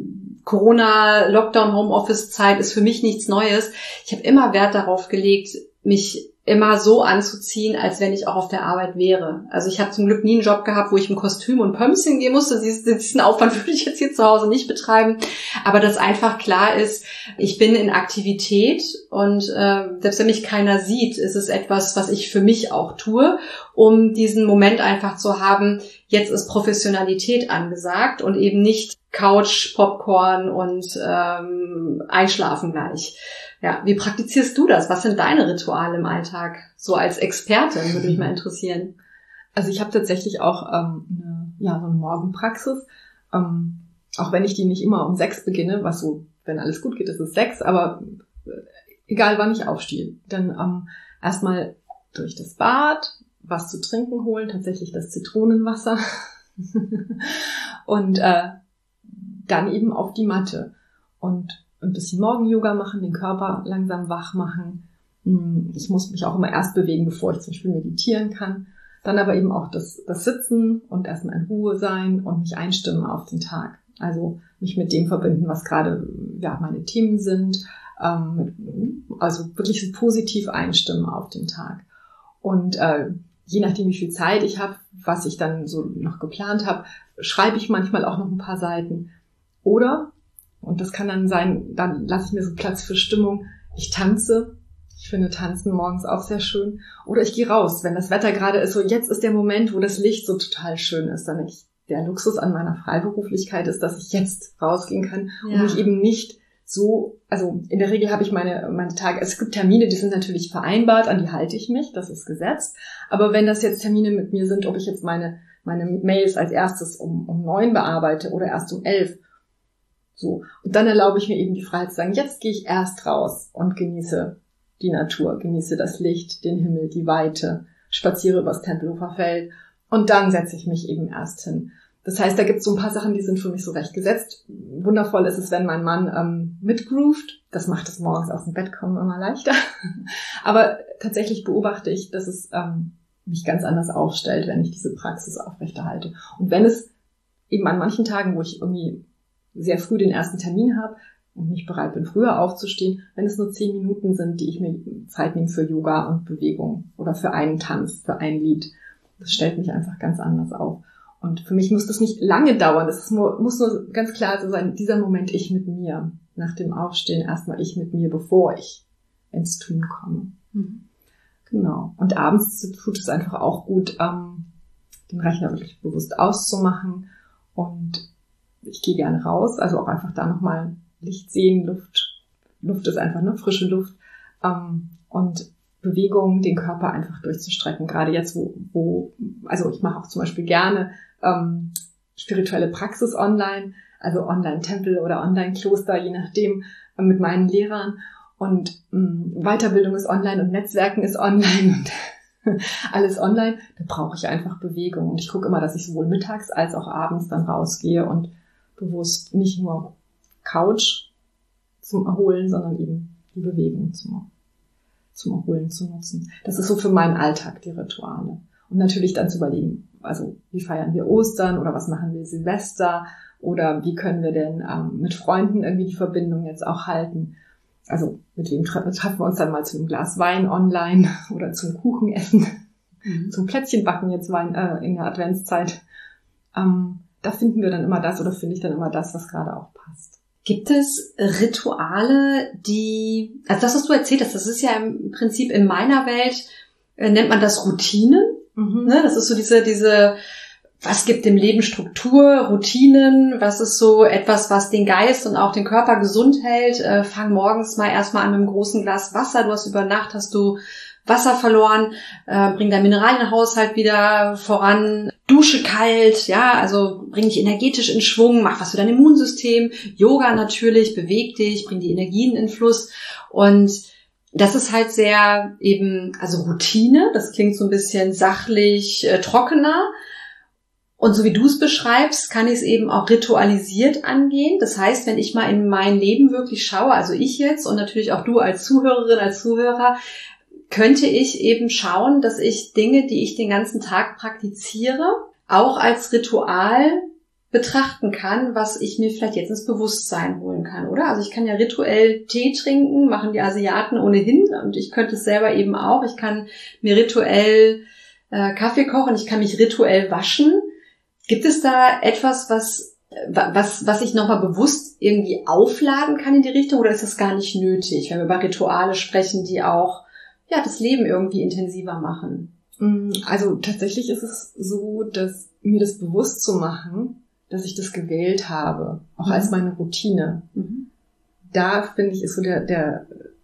[SPEAKER 2] Corona-Lockdown-Homeoffice-Zeit ist für mich nichts Neues. Ich habe immer Wert darauf gelegt, mich immer so anzuziehen, als wenn ich auch auf der Arbeit wäre. Also ich habe zum Glück nie einen Job gehabt, wo ich im Kostüm und Pumps hingehen musste. Diesen Aufwand würde ich jetzt hier zu Hause nicht betreiben. Aber dass einfach klar ist, ich bin in Aktivität und äh, selbst wenn mich keiner sieht, ist es etwas, was ich für mich auch tue, um diesen Moment einfach zu haben, jetzt ist Professionalität angesagt und eben nicht Couch, Popcorn und ähm, Einschlafen gleich. Ja, wie praktizierst du das? Was sind deine Rituale im Alltag? So als Expertin würde mich mal interessieren.
[SPEAKER 1] Also ich habe tatsächlich auch ähm, eine, ja, so eine Morgenpraxis. Ähm, auch wenn ich die nicht immer um sechs beginne, was so, wenn alles gut geht, ist es sechs, aber äh, egal wann ich aufstehe. Dann ähm, erstmal durch das Bad, was zu trinken holen, tatsächlich das Zitronenwasser und äh, dann eben auf die Matte und ein bisschen Morgen-Yoga machen, den Körper langsam wach machen. Ich muss mich auch immer erst bewegen, bevor ich zum Beispiel meditieren kann. Dann aber eben auch das, das Sitzen und erstmal in Ruhe sein und mich einstimmen auf den Tag. Also mich mit dem verbinden, was gerade ja meine Themen sind. Ähm, also wirklich so positiv einstimmen auf den Tag. Und äh, je nachdem, wie viel Zeit ich habe, was ich dann so noch geplant habe, schreibe ich manchmal auch noch ein paar Seiten. Oder, und das kann dann sein, dann lasse ich mir so Platz für Stimmung, ich tanze. Ich finde Tanzen morgens auch sehr schön. Oder ich gehe raus, wenn das Wetter gerade ist, so jetzt ist der Moment, wo das Licht so total schön ist. Dann ich, der Luxus an meiner Freiberuflichkeit ist, dass ich jetzt rausgehen kann und ja. mich eben nicht so, also in der Regel habe ich meine, meine Tage, es gibt Termine, die sind natürlich vereinbart, an die halte ich mich, das ist Gesetz. Aber wenn das jetzt Termine mit mir sind, ob ich jetzt meine, meine Mails als erstes um, um neun bearbeite oder erst um elf, so. Und dann erlaube ich mir eben die Freiheit zu sagen, jetzt gehe ich erst raus und genieße die Natur, genieße das Licht, den Himmel, die Weite, spaziere übers Tempelhofer Feld und dann setze ich mich eben erst hin. Das heißt, da gibt es so ein paar Sachen, die sind für mich so recht gesetzt. Wundervoll ist es, wenn mein Mann ähm, mitgroovt. Das macht es morgens aus dem Bett kommen immer leichter. Aber tatsächlich beobachte ich, dass es ähm, mich ganz anders aufstellt, wenn ich diese Praxis aufrechterhalte. Und wenn es eben an manchen Tagen, wo ich irgendwie sehr früh den ersten Termin habe und nicht bereit bin, früher aufzustehen, wenn es nur zehn Minuten sind, die ich mir Zeit nehme für Yoga und Bewegung oder für einen Tanz, für ein Lied, das stellt mich einfach ganz anders auf. Und für mich muss das nicht lange dauern. Es muss nur ganz klar so sein, dieser Moment ich mit mir. Nach dem Aufstehen erstmal ich mit mir, bevor ich ins Tun komme. Mhm. Genau. Und abends tut es einfach auch gut, ähm, den Rechner wirklich bewusst auszumachen. Und ich gehe gerne raus, also auch einfach da nochmal Licht sehen, Luft. Luft ist einfach eine frische Luft. Ähm, und Bewegung, den Körper einfach durchzustrecken. Gerade jetzt, wo, wo also ich mache auch zum Beispiel gerne ähm, spirituelle Praxis online, also Online-Tempel oder Online-Kloster, je nachdem, äh, mit meinen Lehrern. Und ähm, Weiterbildung ist online und Netzwerken ist online und alles online. Da brauche ich einfach Bewegung. Und ich gucke immer, dass ich sowohl mittags als auch abends dann rausgehe und bewusst nicht nur Couch zum Erholen, sondern eben die Bewegung zum zum Erholen zu nutzen. Das ist so für meinen Alltag die Rituale. Und natürlich dann zu überlegen, also wie feiern wir Ostern oder was machen wir Silvester oder wie können wir denn ähm, mit Freunden irgendwie die Verbindung jetzt auch halten. Also mit wem tre- treffen wir uns dann mal zu einem Glas Wein online oder zum Kuchenessen, mhm. zum Plätzchenbacken jetzt Wein, äh, in der Adventszeit. Ähm, da finden wir dann immer das oder finde ich dann immer das, was gerade auch passt.
[SPEAKER 2] Gibt es Rituale, die, also das, was du erzählt hast, das ist ja im Prinzip in meiner Welt, äh, nennt man das Routinen. Mhm. Ne? Das ist so diese, diese, was gibt dem Leben Struktur, Routinen, was ist so etwas, was den Geist und auch den Körper gesund hält. Äh, fang morgens mal erstmal an mit einem großen Glas Wasser. Du hast über Nacht, hast du Wasser verloren, äh, bring deinen Mineralienhaushalt wieder voran. Dusche kalt, ja, also bring dich energetisch in Schwung, mach was für dein Immunsystem, Yoga natürlich, beweg dich, bring die Energien in Fluss und das ist halt sehr eben, also Routine, das klingt so ein bisschen sachlich, äh, trockener und so wie du es beschreibst, kann ich es eben auch ritualisiert angehen, das heißt, wenn ich mal in mein Leben wirklich schaue, also ich jetzt und natürlich auch du als Zuhörerin, als Zuhörer, könnte ich eben schauen, dass ich Dinge, die ich den ganzen Tag praktiziere, auch als Ritual betrachten kann, was ich mir vielleicht jetzt ins Bewusstsein holen kann, oder? Also ich kann ja rituell Tee trinken, machen die Asiaten ohnehin und ich könnte es selber eben auch. Ich kann mir rituell äh, Kaffee kochen, ich kann mich rituell waschen. Gibt es da etwas, was was was ich nochmal bewusst irgendwie aufladen kann in die Richtung oder ist das gar nicht nötig, wenn wir über Rituale sprechen, die auch ja, das Leben irgendwie intensiver machen?
[SPEAKER 1] Also tatsächlich ist es so, dass mir das bewusst zu machen, dass ich das gewählt habe, auch mhm. als meine Routine. Mhm. Da finde ich, ist so der, der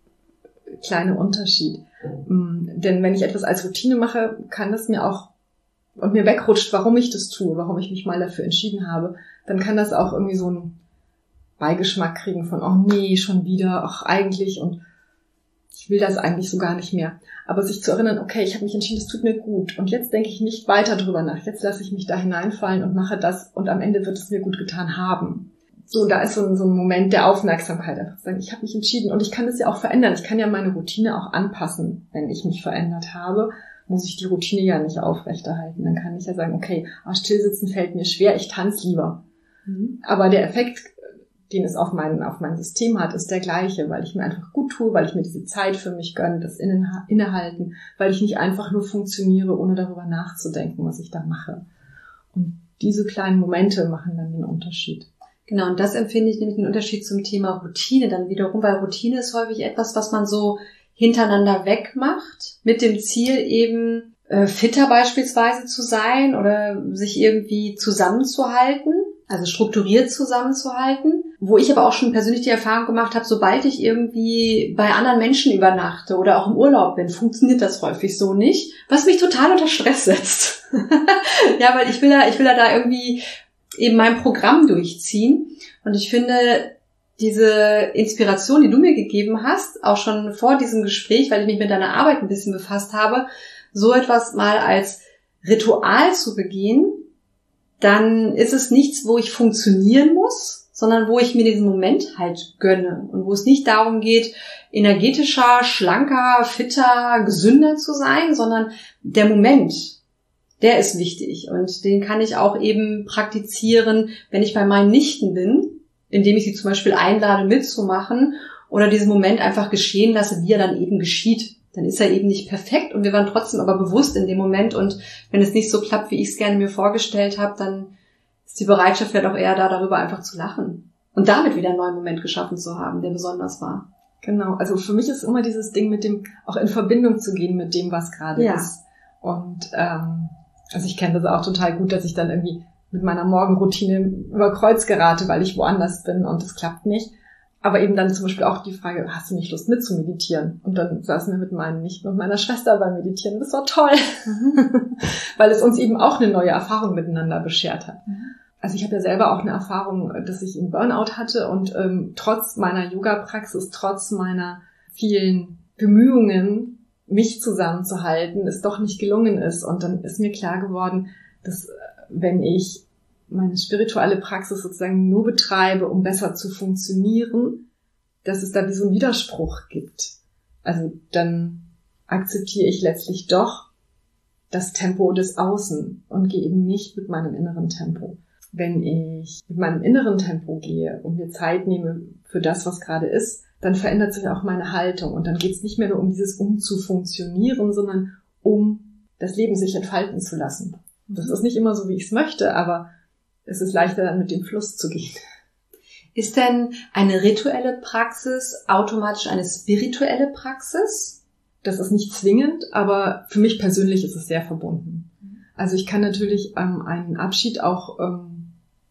[SPEAKER 1] kleine Unterschied. Mhm. Denn wenn ich etwas als Routine mache, kann das mir auch, und mir wegrutscht, warum ich das tue, warum ich mich mal dafür entschieden habe, dann kann das auch irgendwie so einen Beigeschmack kriegen von, oh nee, schon wieder, ach eigentlich und ich will das eigentlich so gar nicht mehr. Aber sich zu erinnern, okay, ich habe mich entschieden, das tut mir gut. Und jetzt denke ich nicht weiter drüber nach. Jetzt lasse ich mich da hineinfallen und mache das. Und am Ende wird es mir gut getan haben. So, da ist so ein, so ein Moment der Aufmerksamkeit. Einfach zu sagen, ich habe mich entschieden. Und ich kann das ja auch verändern. Ich kann ja meine Routine auch anpassen. Wenn ich mich verändert habe, muss ich die Routine ja nicht aufrechterhalten. Dann kann ich ja sagen, okay, ah, stillsitzen fällt mir schwer, ich tanze lieber. Mhm. Aber der Effekt, den es auf mein, auf mein System hat, ist der gleiche, weil ich mir einfach gut tue, weil ich mir diese Zeit für mich gönne, das Innehalten, weil ich nicht einfach nur funktioniere, ohne darüber nachzudenken, was ich da mache. Und diese kleinen Momente machen dann den Unterschied.
[SPEAKER 2] Genau, und das empfinde ich nämlich den Unterschied zum Thema Routine dann wiederum, weil Routine ist häufig etwas, was man so hintereinander wegmacht, mit dem Ziel eben äh, fitter beispielsweise zu sein oder sich irgendwie zusammenzuhalten, also strukturiert zusammenzuhalten. Wo ich aber auch schon persönlich die Erfahrung gemacht habe, sobald ich irgendwie bei anderen Menschen übernachte oder auch im Urlaub bin, funktioniert das häufig so nicht, was mich total unter Stress setzt. Ja, weil ich will da, ich will da, da irgendwie eben mein Programm durchziehen. Und ich finde, diese Inspiration, die du mir gegeben hast, auch schon vor diesem Gespräch, weil ich mich mit deiner Arbeit ein bisschen befasst habe, so etwas mal als Ritual zu begehen, dann ist es nichts, wo ich funktionieren muss, sondern wo ich mir diesen Moment halt gönne und wo es nicht darum geht, energetischer, schlanker, fitter, gesünder zu sein, sondern der Moment, der ist wichtig und den kann ich auch eben praktizieren, wenn ich bei meinen Nichten bin, indem ich sie zum Beispiel einlade mitzumachen oder diesen Moment einfach geschehen lasse, wie er dann eben geschieht. Dann ist er eben nicht perfekt und wir waren trotzdem aber bewusst in dem Moment und wenn es nicht so klappt, wie ich es gerne mir vorgestellt habe, dann ist die Bereitschaft vielleicht auch eher da, darüber einfach zu lachen und damit wieder einen neuen Moment geschaffen zu haben, der besonders war.
[SPEAKER 1] Genau, also für mich ist immer dieses Ding mit dem, auch in Verbindung zu gehen mit dem, was gerade
[SPEAKER 2] ja.
[SPEAKER 1] ist. Und ähm, also ich kenne das auch total gut, dass ich dann irgendwie mit meiner Morgenroutine über Kreuz gerate, weil ich woanders bin und es klappt nicht. Aber eben dann zum Beispiel auch die Frage, hast du nicht Lust mitzumeditieren? Und dann saßen wir mit meinen Nichten und meiner Schwester beim Meditieren. Das war toll, mhm. weil es uns eben auch eine neue Erfahrung miteinander beschert hat. Mhm. Also ich habe ja selber auch eine Erfahrung, dass ich einen Burnout hatte und ähm, trotz meiner Yoga-Praxis, trotz meiner vielen Bemühungen, mich zusammenzuhalten, es doch nicht gelungen ist. Und dann ist mir klar geworden, dass wenn ich meine spirituelle Praxis sozusagen nur betreibe, um besser zu funktionieren, dass es da wie so einen Widerspruch gibt. Also dann akzeptiere ich letztlich doch das Tempo des Außen und gehe eben nicht mit meinem inneren Tempo. Wenn ich mit meinem inneren Tempo gehe und mir Zeit nehme für das, was gerade ist, dann verändert sich auch meine Haltung und dann geht es nicht mehr nur um dieses um zu funktionieren, sondern um das Leben sich entfalten zu lassen. Das ist nicht immer so, wie ich es möchte, aber es ist leichter, dann mit dem Fluss zu gehen.
[SPEAKER 2] Ist denn eine rituelle Praxis automatisch eine spirituelle Praxis?
[SPEAKER 1] Das ist nicht zwingend, aber für mich persönlich ist es sehr verbunden. Also ich kann natürlich ähm, einen Abschied auch, ähm,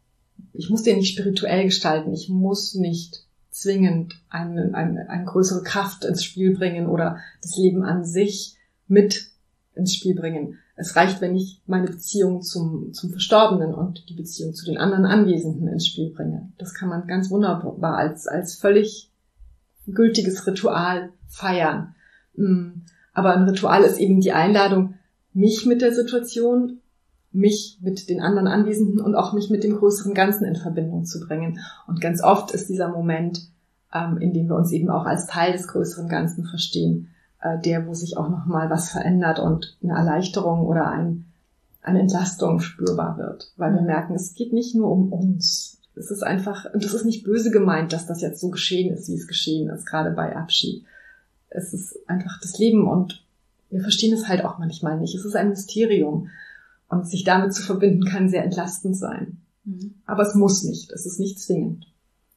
[SPEAKER 1] ich muss den nicht spirituell gestalten, ich muss nicht zwingend eine, eine, eine größere Kraft ins Spiel bringen oder das Leben an sich mit ins Spiel bringen. Es reicht, wenn ich meine Beziehung zum, zum Verstorbenen und die Beziehung zu den anderen Anwesenden ins Spiel bringe. Das kann man ganz wunderbar als, als völlig gültiges Ritual feiern. Aber ein Ritual ist eben die Einladung, mich mit der Situation, mich mit den anderen Anwesenden und auch mich mit dem größeren Ganzen in Verbindung zu bringen. Und ganz oft ist dieser Moment, in dem wir uns eben auch als Teil des größeren Ganzen verstehen, der, wo sich auch nochmal was verändert und eine Erleichterung oder ein, eine Entlastung spürbar wird. Weil wir merken, es geht nicht nur um uns. Es ist einfach, und das ist nicht böse gemeint, dass das jetzt so geschehen ist, wie es geschehen ist, gerade bei Abschied. Es ist einfach das Leben und wir verstehen es halt auch manchmal nicht. Es ist ein Mysterium und sich damit zu verbinden kann sehr entlastend sein. Mhm. Aber es muss nicht, es ist nicht zwingend.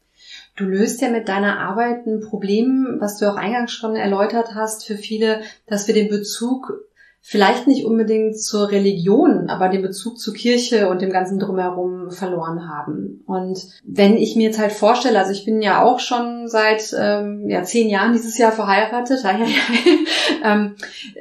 [SPEAKER 2] Du löst ja mit deiner Arbeit ein Problem, was du auch eingangs schon erläutert hast, für viele, dass wir den Bezug vielleicht nicht unbedingt zur Religion, aber den Bezug zur Kirche und dem ganzen Drumherum verloren haben. Und wenn ich mir jetzt halt vorstelle, also ich bin ja auch schon seit ähm, ja zehn Jahren dieses Jahr verheiratet, ja, ja, ja, ähm,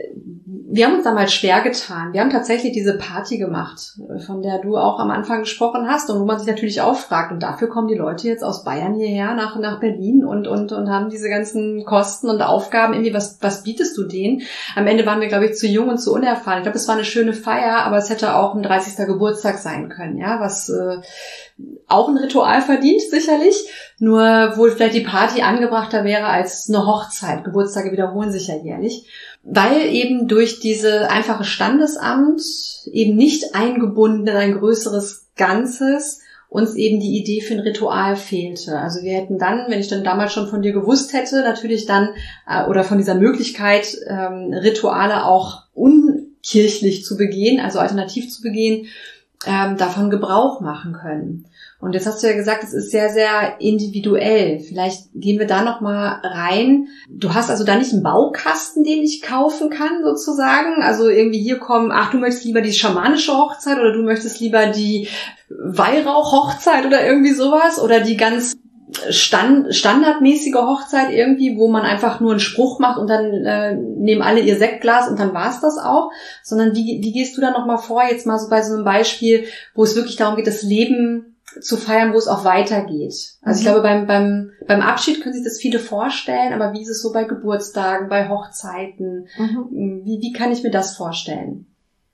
[SPEAKER 2] wir haben uns damals schwer getan. Wir haben tatsächlich diese Party gemacht, von der du auch am Anfang gesprochen hast und wo man sich natürlich auch fragt. Und dafür kommen die Leute jetzt aus Bayern hierher nach nach Berlin und und und haben diese ganzen Kosten und Aufgaben. Irgendwie, was was bietest du denen? Am Ende waren wir, glaube ich, zu jung und zu unerfahren. Ich glaube, es war eine schöne Feier, aber es hätte auch ein dreißigster Geburtstag sein können, ja, was äh, auch ein Ritual verdient, sicherlich. Nur wohl vielleicht die Party angebrachter wäre als eine Hochzeit. Geburtstage wiederholen sich ja jährlich. Weil eben durch diese einfache Standesamt eben nicht eingebunden in ein größeres Ganzes uns eben die Idee für ein Ritual fehlte. Also wir hätten dann, wenn ich dann damals schon von dir gewusst hätte, natürlich dann äh, oder von dieser Möglichkeit, ähm, Rituale auch unkirchlich zu begehen, also alternativ zu begehen, ähm, davon Gebrauch machen können. Und jetzt hast du ja gesagt, es ist sehr, sehr individuell. Vielleicht gehen wir da nochmal rein. Du hast also da nicht einen Baukasten, den ich kaufen kann, sozusagen? Also irgendwie hier kommen, ach, du möchtest lieber die schamanische Hochzeit oder du möchtest lieber die Weihrauch-Hochzeit oder irgendwie sowas? Oder die ganz stand, standardmäßige Hochzeit irgendwie, wo man einfach nur einen Spruch macht und dann äh, nehmen alle ihr Sektglas und dann war's das auch? Sondern wie, wie gehst du da nochmal vor, jetzt mal so bei so einem Beispiel, wo es wirklich darum geht, das Leben zu feiern, wo es auch weitergeht. Also mhm. ich glaube, beim, beim, beim Abschied können sich das viele vorstellen, aber wie ist es so bei Geburtstagen, bei Hochzeiten? Mhm. Wie, wie kann ich mir das vorstellen?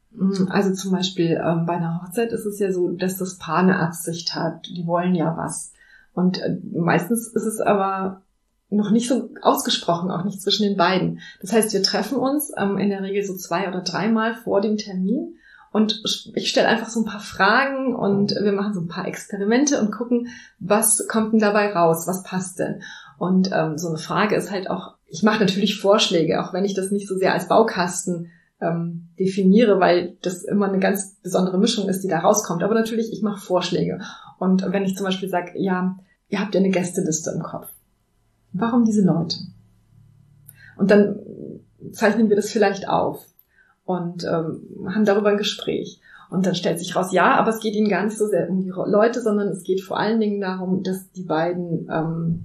[SPEAKER 1] Also zum Beispiel ähm, bei einer Hochzeit ist es ja so, dass das Paar eine Absicht hat. Die wollen ja was. Und äh, meistens ist es aber noch nicht so ausgesprochen, auch nicht zwischen den beiden. Das heißt, wir treffen uns ähm, in der Regel so zwei oder dreimal vor dem Termin und ich stelle einfach so ein paar Fragen und wir machen so ein paar Experimente und gucken, was kommt denn dabei raus, was passt denn? Und ähm, so eine Frage ist halt auch, ich mache natürlich Vorschläge, auch wenn ich das nicht so sehr als Baukasten ähm, definiere, weil das immer eine ganz besondere Mischung ist, die da rauskommt. Aber natürlich, ich mache Vorschläge. Und wenn ich zum Beispiel sage, ja, ihr habt ja eine Gästeliste im Kopf. Warum diese Leute? Und dann zeichnen wir das vielleicht auf und ähm, haben darüber ein Gespräch. Und dann stellt sich raus, ja, aber es geht ihnen gar nicht so sehr um die Leute, sondern es geht vor allen Dingen darum, dass die beiden ähm,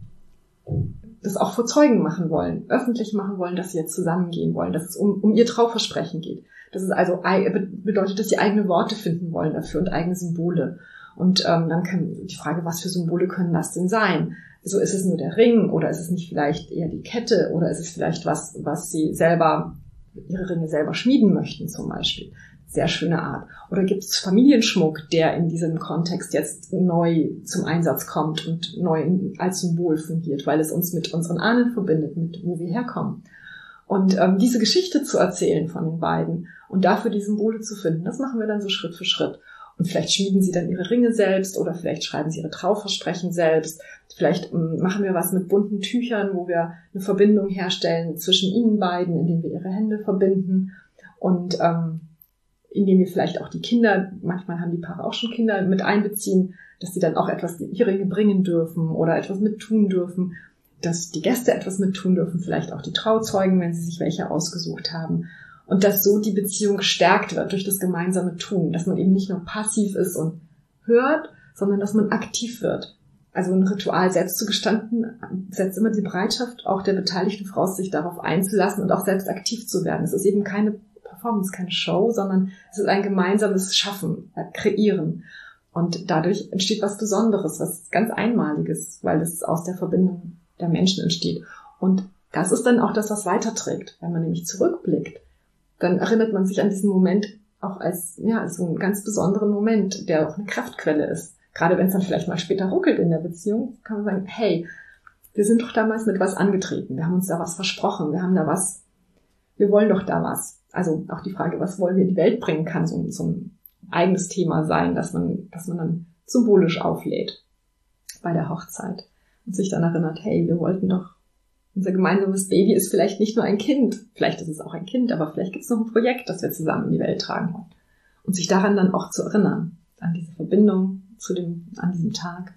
[SPEAKER 1] das auch vor Zeugen machen wollen, öffentlich machen wollen, dass sie jetzt zusammengehen wollen, dass es um, um ihr Trauversprechen geht. Das ist also bedeutet, dass sie eigene Worte finden wollen dafür und eigene Symbole. Und ähm, dann kann die Frage, was für Symbole können das denn sein? So, ist es nur der Ring oder ist es nicht vielleicht eher die Kette oder ist es vielleicht was, was sie selber, ihre Ringe selber schmieden möchten zum Beispiel? Sehr schöne Art. Oder gibt es Familienschmuck, der in diesem Kontext jetzt neu zum Einsatz kommt und neu als Symbol fungiert, weil es uns mit unseren Ahnen verbindet, mit wo wir herkommen. Und ähm, diese Geschichte zu erzählen von den beiden und dafür die Symbole zu finden, das machen wir dann so Schritt für Schritt. Und vielleicht schmieden sie dann ihre Ringe selbst oder vielleicht schreiben sie ihre Trauversprechen selbst. Vielleicht ähm, machen wir was mit bunten Tüchern, wo wir eine Verbindung herstellen zwischen ihnen beiden, indem wir ihre Hände verbinden und ähm, indem wir vielleicht auch die Kinder, manchmal haben die Paare auch schon Kinder, mit einbeziehen, dass sie dann auch etwas die Ringe bringen dürfen oder etwas mit tun dürfen, dass die Gäste etwas mit tun dürfen, vielleicht auch die Trauzeugen, wenn sie sich welche ausgesucht haben. Und dass so die Beziehung gestärkt wird durch das gemeinsame Tun, dass man eben nicht nur passiv ist und hört, sondern dass man aktiv wird. Also ein Ritual selbst zu gestalten, setzt immer die Bereitschaft auch der beteiligten Frau, sich darauf einzulassen und auch selbst aktiv zu werden. Es ist eben keine Performance, keine Show, sondern es ist ein gemeinsames Schaffen, Kreieren. Und dadurch entsteht was Besonderes, was ganz Einmaliges, weil es aus der Verbindung der Menschen entsteht. Und das ist dann auch das, was weiterträgt. Wenn man nämlich zurückblickt, dann erinnert man sich an diesen Moment auch als, ja, als so einen ganz besonderen Moment, der auch eine Kraftquelle ist. Gerade wenn es dann vielleicht mal später ruckelt in der Beziehung, kann man sagen, hey, wir sind doch damals mit was angetreten, wir haben uns da was versprochen, wir haben da was, wir wollen doch da was. Also auch die Frage, was wollen wir in die Welt bringen, kann so, so ein eigenes Thema sein, dass man, dass man dann symbolisch auflädt bei der Hochzeit und sich dann erinnert, hey, wir wollten doch, unser gemeinsames Baby ist vielleicht nicht nur ein Kind, vielleicht ist es auch ein Kind, aber vielleicht gibt es noch ein Projekt, das wir zusammen in die Welt tragen wollen. Und sich daran dann auch zu erinnern, an diese Verbindung zu dem, an diesem Tag,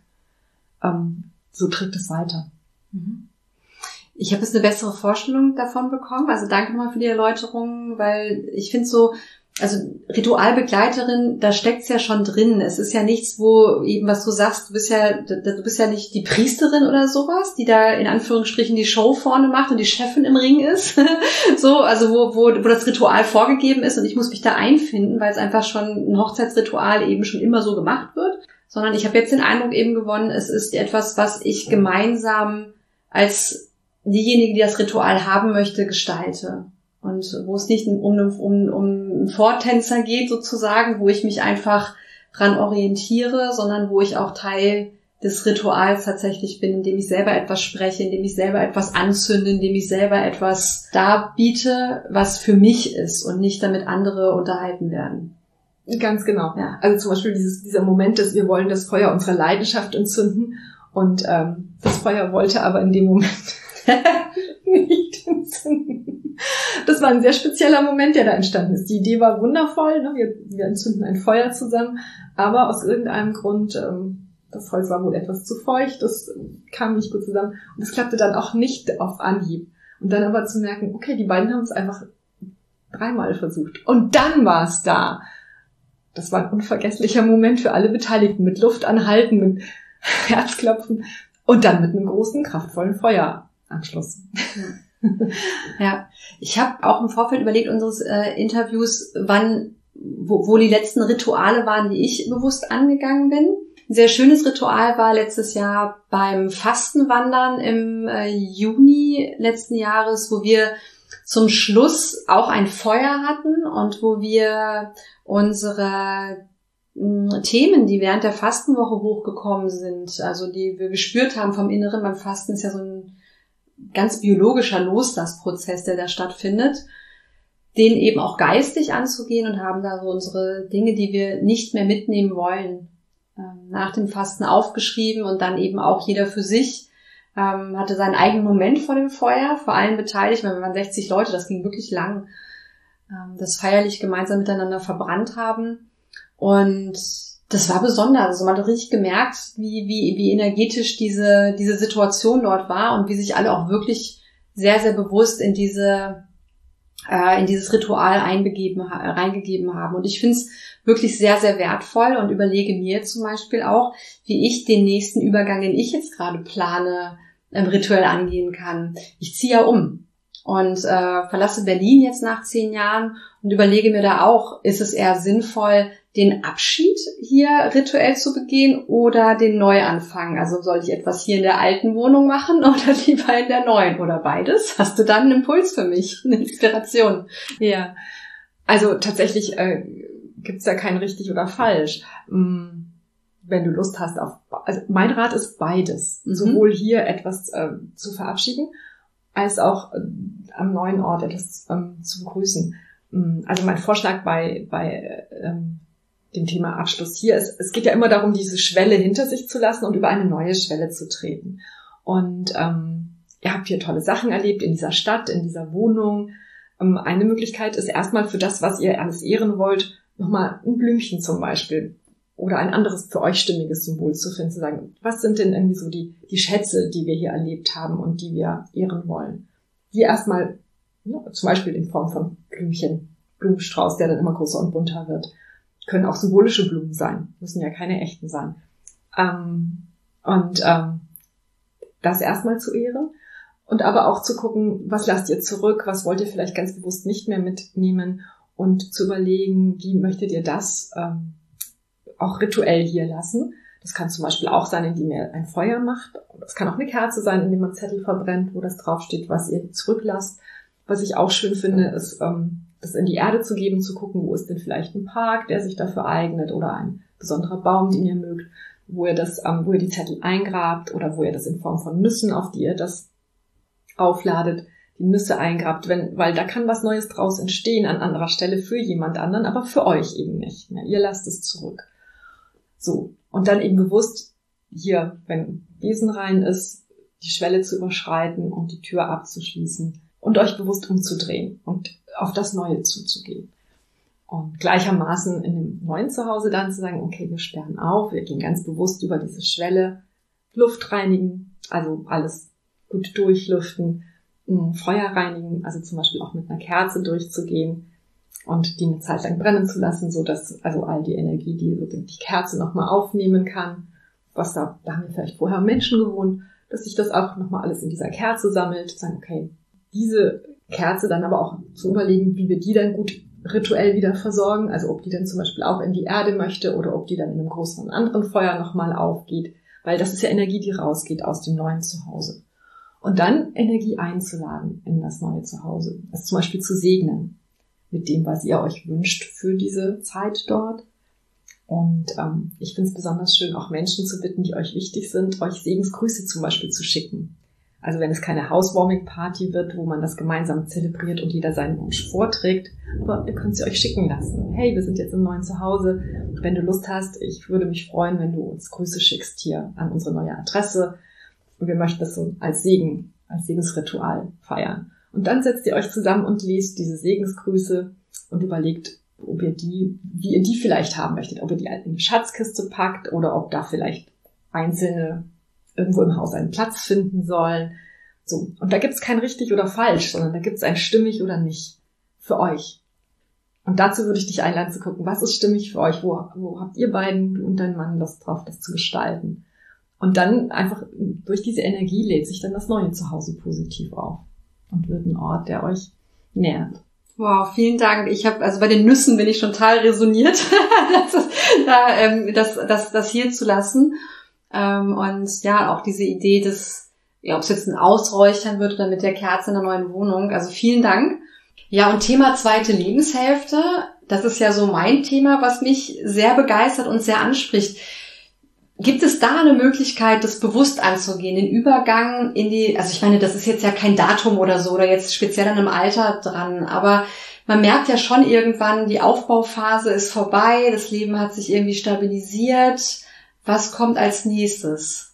[SPEAKER 1] ähm, so trägt es weiter.
[SPEAKER 2] Mhm. Ich habe jetzt eine bessere Vorstellung davon bekommen. Also danke nochmal für die Erläuterung, weil ich finde so, also Ritualbegleiterin, da steckt's ja schon drin. Es ist ja nichts, wo eben, was du sagst, du bist ja, du bist ja nicht die Priesterin oder sowas, die da in Anführungsstrichen die Show vorne macht und die Chefin im Ring ist. So, also wo, wo, wo das Ritual vorgegeben ist und ich muss mich da einfinden, weil es einfach schon ein Hochzeitsritual eben schon immer so gemacht wird. Sondern ich habe jetzt den Eindruck eben gewonnen, es ist etwas, was ich gemeinsam als diejenige, die das Ritual haben möchte, gestalte. Und wo es nicht um, um, um, um einen Vortänzer geht sozusagen, wo ich mich einfach dran orientiere, sondern wo ich auch Teil des Rituals tatsächlich bin, indem ich selber etwas spreche, indem ich selber etwas anzünde, indem ich selber etwas darbiete, was für mich ist und nicht damit andere unterhalten werden.
[SPEAKER 1] Ganz genau. Ja. Also zum Beispiel dieses, dieser Moment, dass wir wollen das Feuer unserer Leidenschaft entzünden und ähm, das Feuer wollte aber in dem Moment nicht entzünden. Das war ein sehr spezieller Moment, der da entstanden ist. Die Idee war wundervoll, ne? wir, wir entzünden ein Feuer zusammen, aber aus irgendeinem Grund, ähm, das Holz war wohl etwas zu feucht, das kam nicht gut zusammen und es klappte dann auch nicht auf Anhieb. Und dann aber zu merken, okay, die beiden haben es einfach dreimal versucht und dann war es da. Das war ein unvergesslicher Moment für alle Beteiligten, mit Luft anhalten, mit Herzklopfen und dann mit einem großen, kraftvollen Feueranschluss.
[SPEAKER 2] Ja, ich habe auch im Vorfeld überlegt unseres äh, Interviews, wann, wo, wo die letzten Rituale waren, die ich bewusst angegangen bin. Ein sehr schönes Ritual war letztes Jahr beim Fastenwandern im äh, Juni letzten Jahres, wo wir zum Schluss auch ein Feuer hatten und wo wir unsere mh, Themen, die während der Fastenwoche hochgekommen sind, also die wir gespürt haben vom Inneren, beim Fasten ist ja so ein ganz biologischer Loslassprozess, der da stattfindet, den eben auch geistig anzugehen und haben da so unsere Dinge, die wir nicht mehr mitnehmen wollen, nach dem Fasten aufgeschrieben und dann eben auch jeder für sich ähm, hatte seinen eigenen Moment vor dem Feuer, vor allem beteiligt, weil wir waren sechzig Leute, das ging wirklich lang, ähm, das feierlich gemeinsam miteinander verbrannt haben und das war besonders, also man hat richtig gemerkt, wie wie wie energetisch diese diese Situation dort war und wie sich alle auch wirklich sehr, sehr bewusst in diese in dieses Ritual einbegeben, reingegeben haben. Und ich finde es wirklich sehr, sehr wertvoll und überlege mir zum Beispiel auch, wie ich den nächsten Übergang, den ich jetzt gerade plane, rituell angehen kann. Ich ziehe ja um und äh, verlasse Berlin jetzt nach zehn Jahren und überlege mir da auch, ist es eher sinnvoll, den Abschied hier rituell zu begehen oder den Neuanfang? Also sollte ich etwas hier in der alten Wohnung machen oder lieber in der neuen oder beides? Hast du dann einen Impuls für mich, eine Inspiration?
[SPEAKER 1] Ja, also tatsächlich äh, gibt's da kein richtig oder falsch. Wenn du Lust hast auf, also mein Rat ist beides, mhm. sowohl hier etwas äh, zu verabschieden, als auch äh, am neuen Ort etwas ähm, zu begrüßen. Also mein Vorschlag bei bei ähm, dem Thema Abschluss hier ist, es geht ja immer darum, diese Schwelle hinter sich zu lassen und über eine neue Schwelle zu treten. Und ähm, ihr habt hier tolle Sachen erlebt in dieser Stadt, in dieser Wohnung. Ähm, eine Möglichkeit ist erstmal für das, was ihr alles ehren wollt, nochmal ein Blümchen zum Beispiel oder ein anderes für euch stimmiges Symbol zu finden, zu sagen, was sind denn irgendwie so die die Schätze, die wir hier erlebt haben und die wir ehren wollen. Die erstmal, ja, zum Beispiel in Form von Blümchen, Blumenstrauß, der dann immer größer und bunter wird. Können auch symbolische Blumen sein, müssen ja keine echten sein. Ähm, und ähm, das erstmal zu ehren und aber auch zu gucken, was lasst ihr zurück, was wollt ihr vielleicht ganz bewusst nicht mehr mitnehmen und zu überlegen, wie möchtet ihr das ähm, auch rituell hier lassen. Das kann zum Beispiel auch sein, indem ihr ein Feuer macht. Das kann auch eine Kerze sein, indem man Zettel verbrennt, wo das draufsteht, was ihr zurücklasst. Was ich auch schön finde, ist, ähm, das in die Erde zu geben, zu gucken, wo ist denn vielleicht ein Park, der sich dafür eignet oder ein besonderer Baum, den ihr mögt, wo ihr das, ähm, wo ihr die Zettel eingrabt oder wo ihr das in Form von Nüssen, auf die ihr das aufladet, die Nüsse eingrabt, wenn, weil da kann was Neues draus entstehen an anderer Stelle für jemand anderen, aber für euch eben nicht mehr. Ihr lasst es zurück. So. Und dann eben bewusst hier, wenn Besen rein ist, die Schwelle zu überschreiten und die Tür abzuschließen und euch bewusst umzudrehen und auf das Neue zuzugehen. Und gleichermaßen in dem neuen Zuhause dann zu sagen, okay, wir sperren auf, wir gehen ganz bewusst über diese Schwelle, Luft reinigen, also alles gut durchlüften, Feuer reinigen, also zum Beispiel auch mit einer Kerze durchzugehen und die eine Zeit lang brennen zu lassen, so dass also all die Energie, die die Kerze nochmal aufnehmen kann, was da, da haben wir vielleicht vorher Menschen gewohnt, dass sich das auch nochmal alles in dieser Kerze sammelt, sagen, okay, diese Kerze dann aber auch zu überlegen, wie wir die dann gut rituell wieder versorgen, also ob die dann zum Beispiel auch in die Erde möchte oder ob die dann in einem größeren anderen Feuer nochmal aufgeht, weil das ist ja Energie, die rausgeht aus dem neuen Zuhause. Und dann Energie einzuladen in das neue Zuhause, das zum Beispiel zu segnen mit dem, was ihr euch wünscht für diese Zeit dort. Und ähm, ich finde es besonders schön, auch Menschen zu bitten, die euch wichtig sind, euch Segensgrüße zum Beispiel zu schicken. Also wenn es keine Housewarming-Party wird, wo man das gemeinsam zelebriert und jeder seinen Wunsch vorträgt, aber ihr könnt sie euch schicken lassen. Hey, wir sind jetzt im neuen Zuhause. Wenn du Lust hast, ich würde mich freuen, wenn du uns Grüße schickst hier an unsere neue Adresse. Und wir möchten das so als Segen, als Segensritual feiern. Und dann setzt ihr euch zusammen und lest diese Segensgrüße und überlegt, ob ihr die, wie ihr die vielleicht haben möchtet. Ob ihr die in eine Schatzkiste packt oder ob da vielleicht einzelne irgendwo im Haus einen Platz finden sollen. So. Und da gibt's kein richtig oder falsch, sondern da gibt's ein stimmig oder nicht für euch. Und dazu würde ich dich einladen zu gucken, was ist stimmig für euch? Wo, wo habt ihr beiden, du und dein Mann, Lust drauf, das zu gestalten? Und dann einfach durch diese Energie lädt sich dann das neue Zuhause positiv auf und wird ein Ort, der euch nährt.
[SPEAKER 2] Wow, vielen Dank. Ich habe also bei den Nüssen bin ich schon total resoniert, das, ist, da, ähm, das, das, das hier zu lassen. Ähm, und ja, auch diese Idee des ja, ob es jetzt ein Ausräuchern wird oder mit der Kerze in der neuen Wohnung. Also vielen Dank. Ja, und Thema zweite Lebenshälfte, das ist ja so mein Thema, was mich sehr begeistert und sehr anspricht. Gibt es da eine Möglichkeit, das bewusst anzugehen, den Übergang in die, also ich meine, das ist jetzt ja kein Datum oder so oder jetzt speziell an einem Alter dran, aber man merkt ja schon irgendwann, die Aufbauphase ist vorbei, das Leben hat sich irgendwie stabilisiert. Was kommt als nächstes?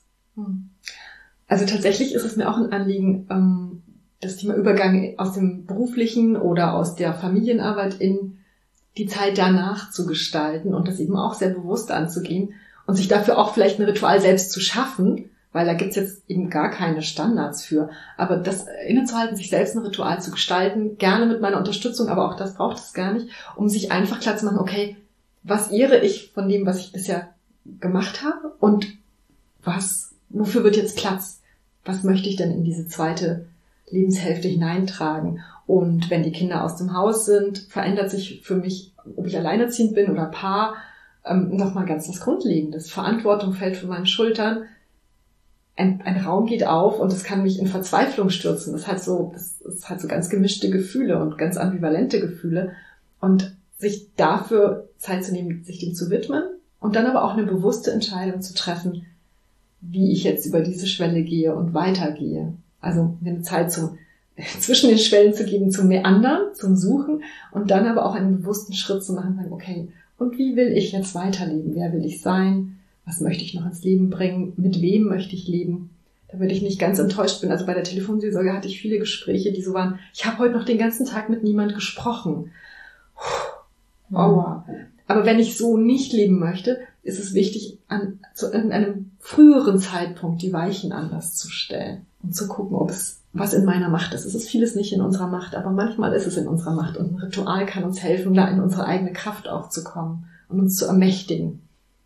[SPEAKER 1] Also tatsächlich ist es mir auch ein Anliegen, das Thema Übergang aus dem beruflichen oder aus der Familienarbeit in die Zeit danach zu gestalten und das eben auch sehr bewusst anzugehen und sich dafür auch vielleicht ein Ritual selbst zu schaffen, weil da gibt's jetzt eben gar keine Standards für. Aber das innezuhalten, sich selbst ein Ritual zu gestalten, gerne mit meiner Unterstützung, aber auch das braucht es gar nicht, um sich einfach klar zu machen, okay, was ehre ich von dem, was ich bisher gemacht habe und was, wofür wird jetzt Platz? Was möchte ich denn in diese zweite Lebenshälfte hineintragen? Und wenn die Kinder aus dem Haus sind, verändert sich für mich, ob ich alleinerziehend bin oder Paar, ähm, nochmal ganz was Grundlegendes. Verantwortung fällt von meinen Schultern. Ein, ein Raum geht auf und es kann mich in Verzweiflung stürzen. Das hat so, das, das hat so ganz gemischte Gefühle und ganz ambivalente Gefühle. Und sich dafür Zeit zu nehmen, sich dem zu widmen und dann aber auch eine bewusste Entscheidung zu treffen, wie ich jetzt über diese Schwelle gehe und weitergehe. Also mir eine Zeit zum, zwischen den Schwellen zu geben, zum Meandern, zum Suchen und dann aber auch einen bewussten Schritt zu machen, sagen, okay, und wie will ich jetzt weiterleben? Wer will ich sein? Was möchte ich noch ins Leben bringen? Mit wem möchte ich leben? Damit ich nicht ganz enttäuscht bin. Also bei der Telefonseelsorge hatte ich viele Gespräche, die so waren, ich habe heute noch den ganzen Tag mit niemand gesprochen. Puh, aua. Aber wenn ich so nicht leben möchte, ist es wichtig, an, zu an einem früheren Zeitpunkt die Weichen anders zu stellen und zu gucken, ob es was in meiner Macht ist. Es ist vieles nicht in unserer Macht, aber manchmal ist es in unserer Macht und ein Ritual kann uns helfen, da in unsere eigene Kraft auch zu kommen und uns zu ermächtigen.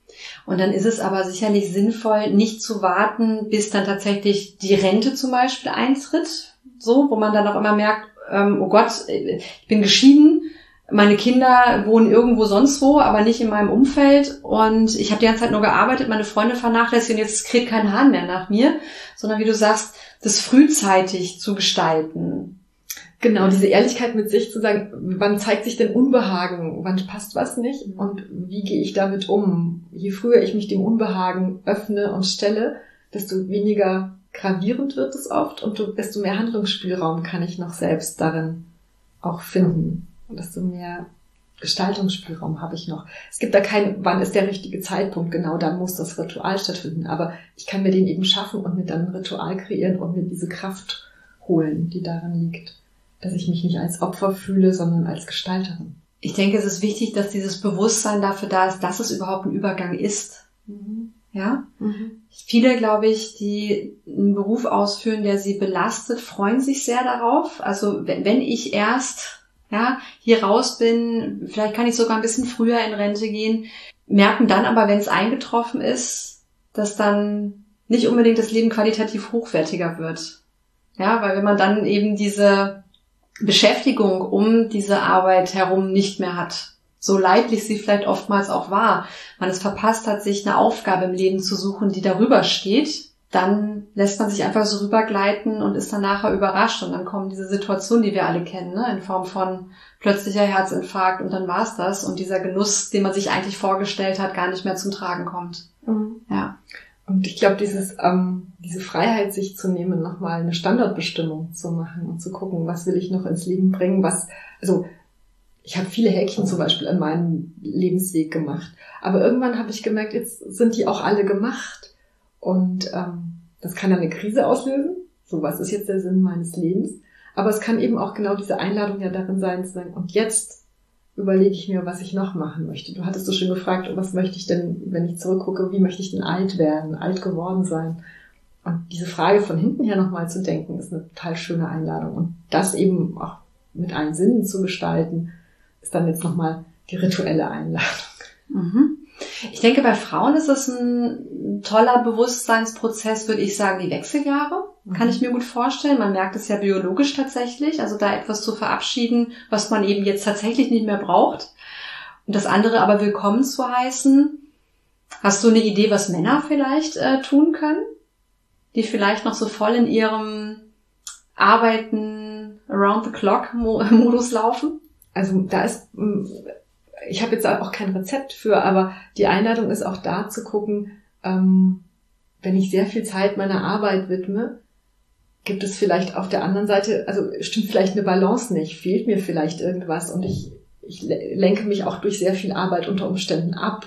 [SPEAKER 2] Und dann ist es aber sicherlich sinnvoll, nicht zu warten, bis dann tatsächlich die Rente zum Beispiel eintritt, so, wo man dann auch immer merkt, ähm, oh Gott, ich bin geschieden, meine Kinder wohnen irgendwo sonst wo, aber nicht in meinem Umfeld und ich habe die ganze Zeit nur gearbeitet, meine Freunde vernachlässigt und jetzt kräht kein Hahn mehr nach mir, sondern wie du sagst, das frühzeitig zu gestalten.
[SPEAKER 1] Genau, diese Ehrlichkeit mit sich zu sagen, wann zeigt sich denn Unbehagen, wann passt was nicht und wie gehe ich damit um? Je früher ich mich dem Unbehagen öffne und stelle, desto weniger gravierend wird es oft und desto mehr Handlungsspielraum kann ich noch selbst darin auch finden. Und desto mehr Gestaltungsspielraum habe ich noch. Es gibt da kein, wann ist der richtige Zeitpunkt, genau dann muss das Ritual stattfinden. Aber ich kann mir den eben schaffen und mir dann ein Ritual kreieren und mir diese Kraft holen, die darin liegt. Dass ich mich nicht als Opfer fühle, sondern als Gestalterin.
[SPEAKER 2] Ich denke, es ist wichtig, dass dieses Bewusstsein dafür da ist, dass es überhaupt ein Übergang ist. Mhm. Ja? Mhm. Viele, glaube ich, die einen Beruf ausführen, der sie belastet, freuen sich sehr darauf. Also wenn, wenn ich erst ja, hier raus bin, vielleicht kann ich sogar ein bisschen früher in Rente gehen, merken dann aber, wenn es eingetroffen ist, dass dann nicht unbedingt das Leben qualitativ hochwertiger wird. Ja, weil wenn man dann eben diese Beschäftigung um diese Arbeit herum nicht mehr hat, so leidlich sie vielleicht oftmals auch war, man es verpasst hat, sich eine Aufgabe im Leben zu suchen, die darüber steht, dann lässt man sich einfach so rübergleiten und ist dann nachher überrascht und dann kommen diese Situationen, die wir alle kennen, ne, in Form von plötzlicher Herzinfarkt und dann war's das und dieser Genuss, den man sich eigentlich vorgestellt hat, gar nicht mehr zum Tragen kommt. Mhm. Ja.
[SPEAKER 1] Und ich glaube, dieses ähm, diese Freiheit, sich zu nehmen, nochmal eine Standardbestimmung zu machen und zu gucken, was will ich noch ins Leben bringen, was, also ich habe viele Häkchen zum Beispiel an meinem Lebensweg gemacht, aber irgendwann habe ich gemerkt, jetzt sind die auch alle gemacht. Und ähm, das kann dann eine Krise auslösen. So, was ist jetzt der Sinn meines Lebens? Aber es kann eben auch genau diese Einladung ja darin sein, zu sagen, und jetzt überlege ich mir, was ich noch machen möchte. Du hattest so schön gefragt, was möchte ich denn, wenn ich zurückgucke, wie möchte ich denn alt werden, alt geworden sein? Und diese Frage von hinten her nochmal zu denken, ist eine total schöne Einladung. Und das eben auch mit allen Sinnen zu gestalten, ist dann jetzt nochmal die rituelle Einladung.
[SPEAKER 2] Mhm. Ich denke, bei Frauen ist es ein toller Bewusstseinsprozess, würde ich sagen, die Wechseljahre. Mhm. Kann ich mir gut vorstellen. Man merkt es ja biologisch tatsächlich. Also da etwas zu verabschieden, was man eben jetzt tatsächlich nicht mehr braucht. Und das andere aber willkommen zu heißen. Hast du eine Idee, was Männer vielleicht äh, tun können? die vielleicht noch so voll in ihrem Arbeiten around the clock Modus laufen?
[SPEAKER 1] Also da ist, ich habe jetzt auch kein Rezept für, aber die Einladung ist auch da zu gucken, ähm, wenn ich sehr viel Zeit meiner Arbeit widme, gibt es vielleicht auf der anderen Seite, also stimmt vielleicht eine Balance nicht, fehlt mir vielleicht irgendwas und ich, ich lenke mich auch durch sehr viel Arbeit unter Umständen ab.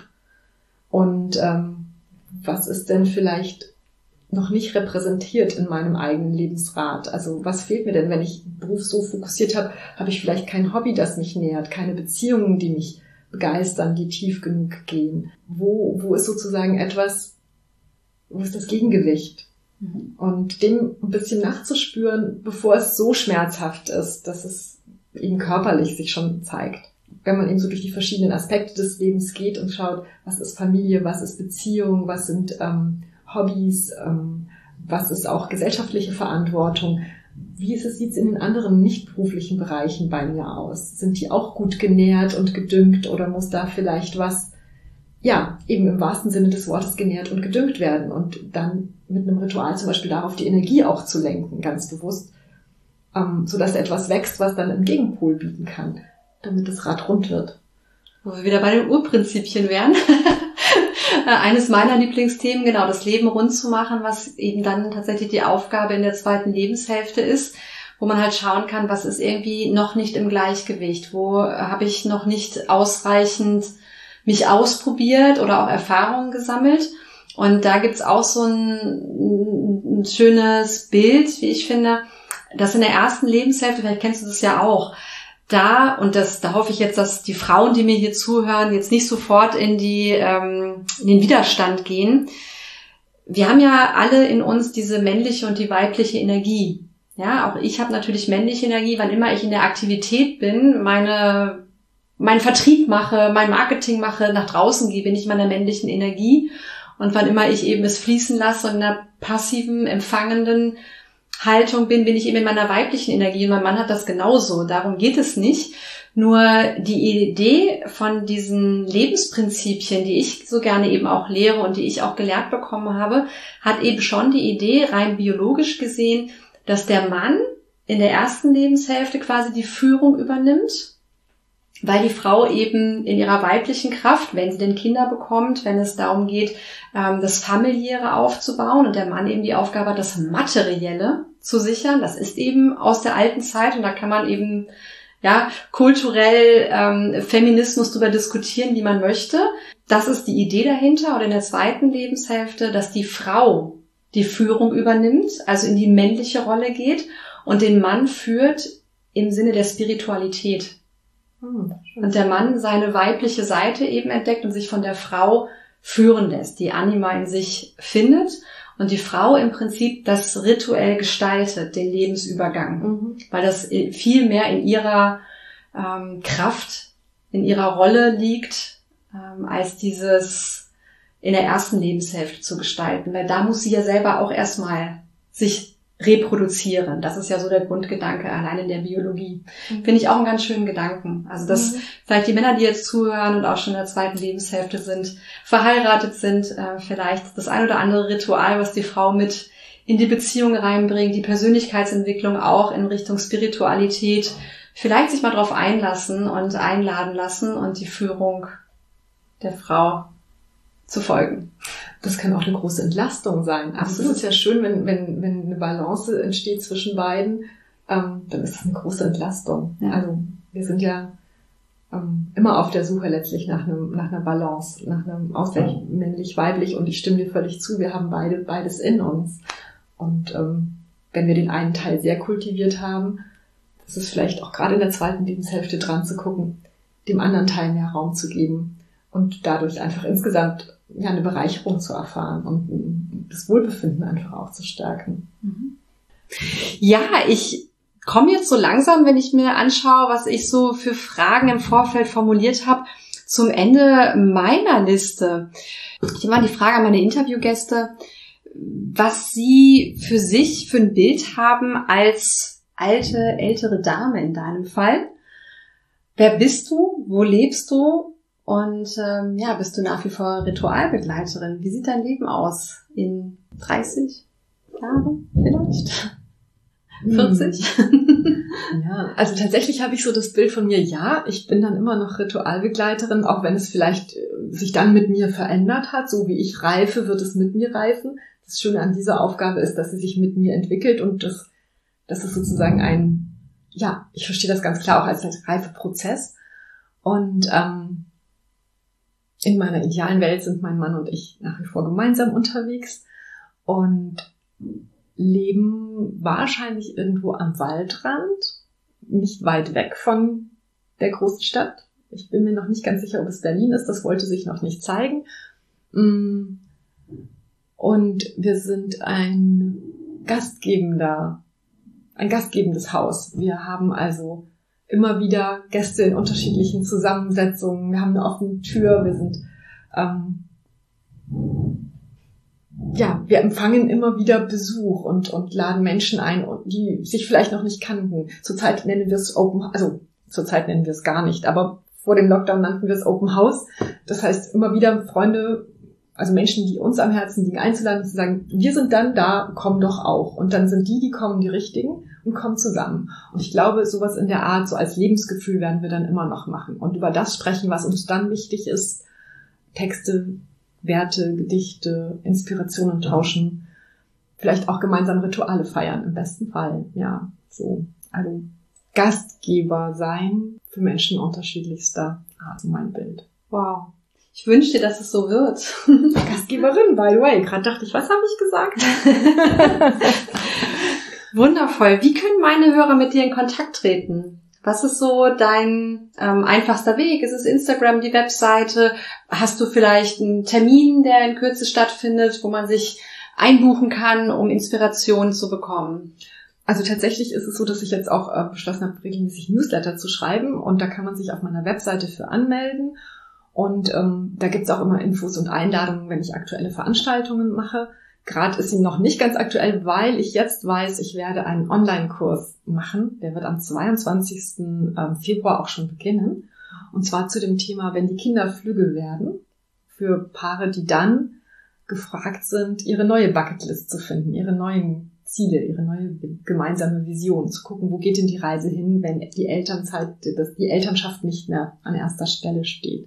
[SPEAKER 1] Und ähm, was ist denn vielleicht noch nicht repräsentiert in meinem eigenen Lebensrad? Also was fehlt mir denn, wenn ich den Beruf so fokussiert habe, habe ich vielleicht kein Hobby, das mich nährt, keine Beziehungen, die mich begeistern, die tief genug gehen? Wo, wo ist sozusagen etwas, wo ist das Gegengewicht? Mhm. Und dem ein bisschen nachzuspüren, bevor es so schmerzhaft ist, dass es eben körperlich sich schon zeigt. Wenn man eben so durch die verschiedenen Aspekte des Lebens geht und schaut, was ist Familie, was ist Beziehung, was sind ähm, Hobbys, ähm, was ist auch gesellschaftliche Verantwortung, wie ist es, sieht es in den anderen nicht beruflichen Bereichen bei mir aus? Sind die auch gut genährt und gedüngt oder muss da vielleicht was, ja, eben im wahrsten Sinne des Wortes genährt und gedüngt werden und dann mit einem Ritual zum Beispiel darauf die Energie auch zu lenken, ganz bewusst, ähm, sodass etwas wächst, was dann einen Gegenpol bieten kann, damit das Rad rund wird.
[SPEAKER 2] Wo wir wieder bei den Urprinzipien wären. Eines meiner Lieblingsthemen, genau, das Leben rund zu machen, was eben dann tatsächlich die Aufgabe in der zweiten Lebenshälfte ist, wo man halt schauen kann, was ist irgendwie noch nicht im Gleichgewicht, wo habe ich noch nicht ausreichend mich ausprobiert oder auch Erfahrungen gesammelt. Und da gibt's auch so ein, ein schönes Bild, wie ich finde, dass in der ersten Lebenshälfte, vielleicht kennst du das ja auch, da, und das, da hoffe ich jetzt, dass die Frauen, die mir hier zuhören, jetzt nicht sofort in die, ähm, in den Widerstand gehen. Wir haben ja alle in uns diese männliche und die weibliche Energie. Ja, auch ich habe natürlich männliche Energie, wann immer ich in der Aktivität bin, meine, meinen Vertrieb mache, mein Marketing mache, nach draußen gehe, bin ich meiner männlichen Energie. Und wann immer ich eben es fließen lasse und in einer passiven, empfangenden Haltung bin, bin ich eben in meiner weiblichen Energie. Und mein Mann hat das genauso. Darum geht es nicht. Nur die Idee von diesen Lebensprinzipien, die ich so gerne eben auch lehre und die ich auch gelehrt bekommen habe, hat eben schon die Idee, rein biologisch gesehen, dass der Mann in der ersten Lebenshälfte quasi die Führung übernimmt, weil die Frau eben in ihrer weiblichen Kraft, wenn sie denn Kinder bekommt, wenn es darum geht, das Familiäre aufzubauen und der Mann eben die Aufgabe hat, das Materielle zu sichern. Das ist eben aus der alten Zeit und da kann man eben ja kulturell ähm, Feminismus drüber diskutieren, wie man möchte. Das ist die Idee dahinter. Und in der zweiten Lebenshälfte, dass die Frau die Führung übernimmt, also in die männliche Rolle geht und den Mann führt im Sinne der Spiritualität. Hm, und der Mann seine weibliche Seite eben entdeckt und sich von der Frau führen lässt, die Anima in sich findet und die Frau im Prinzip das rituell gestaltet, den Lebensübergang, mhm. weil das viel mehr in ihrer ähm, Kraft, in ihrer Rolle liegt, ähm, als dieses in der ersten Lebenshälfte zu gestalten, weil da muss sie ja selber auch erstmal sich reproduzieren. Das ist ja so der Grundgedanke allein in der Biologie. Mhm. Finde ich auch einen ganz schönen Gedanken. Also dass mhm. vielleicht die Männer, die jetzt zuhören und auch schon in der zweiten Lebenshälfte sind, verheiratet sind, äh, vielleicht das ein oder andere Ritual, was die Frau mit in die Beziehung reinbringt, die Persönlichkeitsentwicklung auch in Richtung Spiritualität, vielleicht sich mal drauf einlassen und einladen lassen und die Führung der Frau zu folgen.
[SPEAKER 1] Das kann auch eine große Entlastung sein. Also es ist ja schön, wenn, wenn, wenn eine Balance entsteht zwischen beiden, ähm, dann ist das eine große Entlastung. Ja. Also wir sind ja ähm, immer auf der Suche letztlich nach einem, nach einer Balance, nach einem Ausgleich männlich-weiblich und ich stimme dir völlig zu, wir haben beide, beides in uns. Und ähm, wenn wir den einen Teil sehr kultiviert haben, ist es vielleicht auch gerade in der zweiten Lebenshälfte dran zu gucken, dem anderen Teil mehr Raum zu geben und dadurch einfach insgesamt ja eine Bereicherung zu erfahren und das Wohlbefinden einfach auch zu stärken.
[SPEAKER 2] Ja, ich komme jetzt so langsam, wenn ich mir anschaue, was ich so für Fragen im Vorfeld formuliert habe, zum Ende meiner Liste. Ich habe mal die Frage an meine Interviewgäste, was sie für sich für ein Bild haben als alte, ältere Dame in deinem Fall. Wer bist du? Wo lebst du? Und ähm, ja, bist du nach wie vor Ritualbegleiterin? Wie sieht dein Leben aus in dreißig, Jahre vielleicht? vierzig?
[SPEAKER 1] Ja, also tatsächlich habe ich so das Bild von mir, ja, ich bin dann immer noch Ritualbegleiterin, auch wenn es vielleicht sich dann mit mir verändert hat, so wie ich reife, wird es mit mir reifen. Das Schöne an dieser Aufgabe ist, dass sie sich mit mir entwickelt und das, das ist sozusagen ein, ja, ich verstehe das ganz klar auch als ein Reifeprozess. Und ähm, in meiner idealen Welt sind mein Mann und ich nach wie vor gemeinsam unterwegs und leben wahrscheinlich irgendwo am Waldrand, nicht weit weg von der großen Stadt. Ich bin mir noch nicht ganz sicher, ob es Berlin ist, das wollte sich noch nicht zeigen. Und wir sind ein gastgebender, ein gastgebendes Haus. Wir haben also immer wieder Gäste in unterschiedlichen Zusammensetzungen. Wir haben eine offene Tür, wir sind ähm, ja, wir empfangen immer wieder Besuch und, und laden Menschen ein, die sich vielleicht noch nicht kannten. Zurzeit nennen wir es Open, also zurzeit nennen wir es gar nicht, aber vor dem Lockdown nannten wir es Open House. Das heißt, immer wieder Freunde, also Menschen, die uns am Herzen liegen, einzuladen und zu sagen, wir sind dann da, komm doch auch. Und dann sind die, die kommen, die Richtigen und kommen zusammen. Und ich glaube, sowas in der Art, so als Lebensgefühl werden wir dann immer noch machen. Und über das sprechen, was uns dann wichtig ist, Texte, Werte, Gedichte, Inspirationen tauschen, vielleicht auch gemeinsam Rituale feiern, im besten Fall, ja, so, also Gastgeber sein für Menschen unterschiedlichster Art, mein Bild.
[SPEAKER 2] Wow. Ich wünsche dir, dass es so wird.
[SPEAKER 1] Gastgeberin, by the way. Gerade dachte ich, was habe ich gesagt?
[SPEAKER 2] Wundervoll. Wie können meine Hörer mit dir in Kontakt treten? Was ist so dein ähm, einfachster Weg? Ist es Instagram, die Webseite? Hast du vielleicht einen Termin, der in Kürze stattfindet, wo man sich einbuchen kann, um Inspiration zu bekommen?
[SPEAKER 1] Also tatsächlich ist es so, dass ich jetzt auch äh, beschlossen habe, regelmäßig Newsletter zu schreiben. Und da kann man sich auf meiner Webseite für anmelden. Und ähm, da gibt's auch immer Infos und Einladungen, wenn ich aktuelle Veranstaltungen mache. Gerade ist sie noch nicht ganz aktuell, weil ich jetzt weiß, ich werde einen Online-Kurs machen. Der wird am zweiundzwanzigsten Februar auch schon beginnen. Und zwar zu dem Thema, wenn die Kinder flügge werden. Für Paare, die dann gefragt sind, ihre neue Bucketlist zu finden, ihre neuen Ziele, ihre neue gemeinsame Vision. Zu gucken, wo geht denn die Reise hin, wenn die Elternzeit, dass die Elternschaft nicht mehr an erster Stelle steht.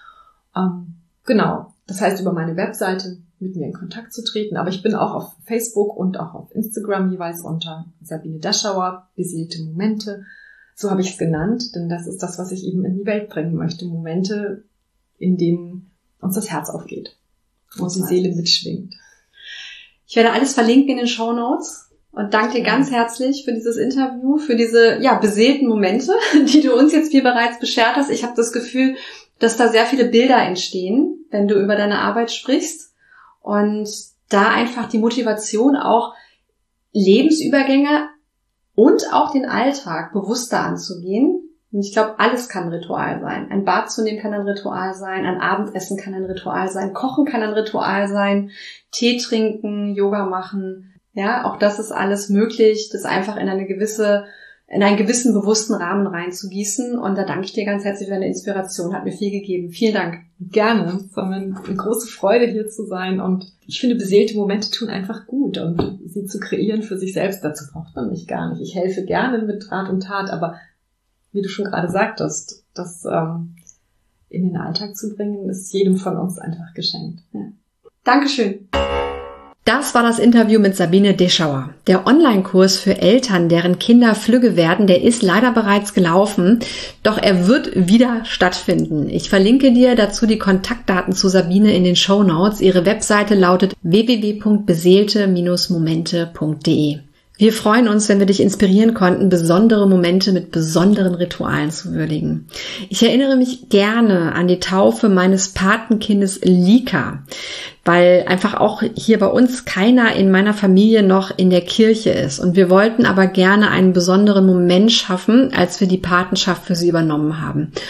[SPEAKER 1] Ähm, genau. Das heißt, über meine Webseite mit mir in Kontakt zu treten. Aber ich bin auch auf Facebook und auch auf Instagram jeweils unter Sabine Deschauer, beseelte Momente. So habe ich es genannt, denn das ist das, was ich eben in die Welt bringen möchte. Momente, in denen uns das Herz aufgeht und die Seele mitschwingt.
[SPEAKER 2] Ich werde alles verlinken in den Shownotes und danke dir ganz herzlich für dieses Interview, für diese ja beseelten Momente, die du uns jetzt hier bereits beschert hast. Ich habe das Gefühl, dass da sehr viele Bilder entstehen, wenn du über deine Arbeit sprichst. Und da einfach die Motivation auch Lebensübergänge und auch den Alltag bewusster anzugehen. Und ich glaube, alles kann ein Ritual sein. Ein Bad zu nehmen kann ein Ritual sein, ein Abendessen kann ein Ritual sein, Kochen kann ein Ritual sein, Tee trinken, Yoga machen. Ja, auch das ist alles möglich, das einfach in eine gewisse, in einen gewissen bewussten Rahmen reinzugießen. Und da danke ich dir ganz herzlich für deine Inspiration. Hat mir viel gegeben. Vielen Dank.
[SPEAKER 1] Gerne. Es war mir eine große Freude, hier zu sein. Und ich finde, beseelte Momente tun einfach gut. Und sie zu kreieren für sich selbst, dazu braucht man mich gar nicht. Ich helfe gerne mit Rat und Tat, aber wie du schon gerade sagtest, das ähm, in den Alltag zu bringen, ist jedem von uns einfach geschenkt. Ja.
[SPEAKER 2] Dankeschön. Das war das Interview mit Sabine Deschauer. Der Online-Kurs für Eltern, deren Kinder flügge werden, der ist leider bereits gelaufen, doch er wird wieder stattfinden. Ich verlinke dir dazu die Kontaktdaten zu Sabine in den Shownotes. Ihre Webseite lautet w w w punkt beseelte Bindestrich momente punkt d e. Wir freuen uns, wenn wir dich inspirieren konnten, besondere Momente mit besonderen Ritualen zu würdigen. Ich erinnere mich gerne an die Taufe meines Patenkindes Lika, weil einfach auch hier bei uns keiner in meiner Familie noch in der Kirche ist. Und wir wollten aber gerne einen besonderen Moment schaffen, als wir die Patenschaft für sie übernommen haben.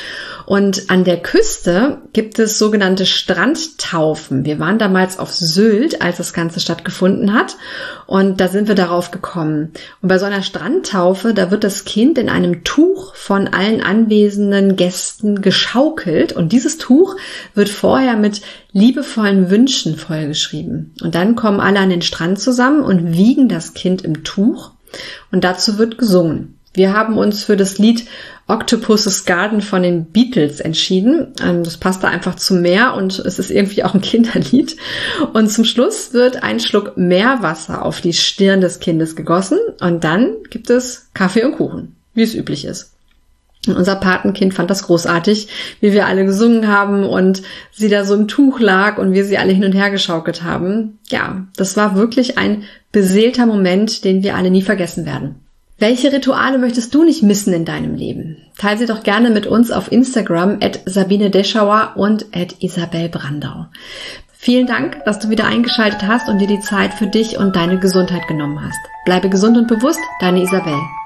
[SPEAKER 2] Und an der Küste gibt es sogenannte Strandtaufen. Wir waren damals auf Sylt, als das Ganze stattgefunden hat. Und da sind wir darauf gekommen. Und bei so einer Strandtaufe, da wird das Kind in einem Tuch von allen anwesenden Gästen geschaukelt. Und dieses Tuch wird vorher mit liebevollen Wünschen vollgeschrieben. Und dann kommen alle an den Strand zusammen und wiegen das Kind im Tuch. Und dazu wird gesungen. Wir haben uns für das Lied Octopus's Garden von den Beatles entschieden. Das passt da einfach zum Meer und es ist irgendwie auch ein Kinderlied. Und zum Schluss wird ein Schluck Meerwasser auf die Stirn des Kindes gegossen und dann gibt es Kaffee und Kuchen, wie es üblich ist. Und unser Patenkind fand das großartig, wie wir alle gesungen haben und sie da so im Tuch lag und wir sie alle hin und her geschaukelt haben. Ja, das war wirklich ein beseelter Moment, den wir alle nie vergessen werden. Welche Rituale möchtest du nicht missen in deinem Leben? Teile sie doch gerne mit uns auf Instagram at Sabine Deschauer und at Isabel Brandau. Vielen Dank, dass du wieder eingeschaltet hast und dir die Zeit für dich und deine Gesundheit genommen hast. Bleibe gesund und bewusst, deine Isabel.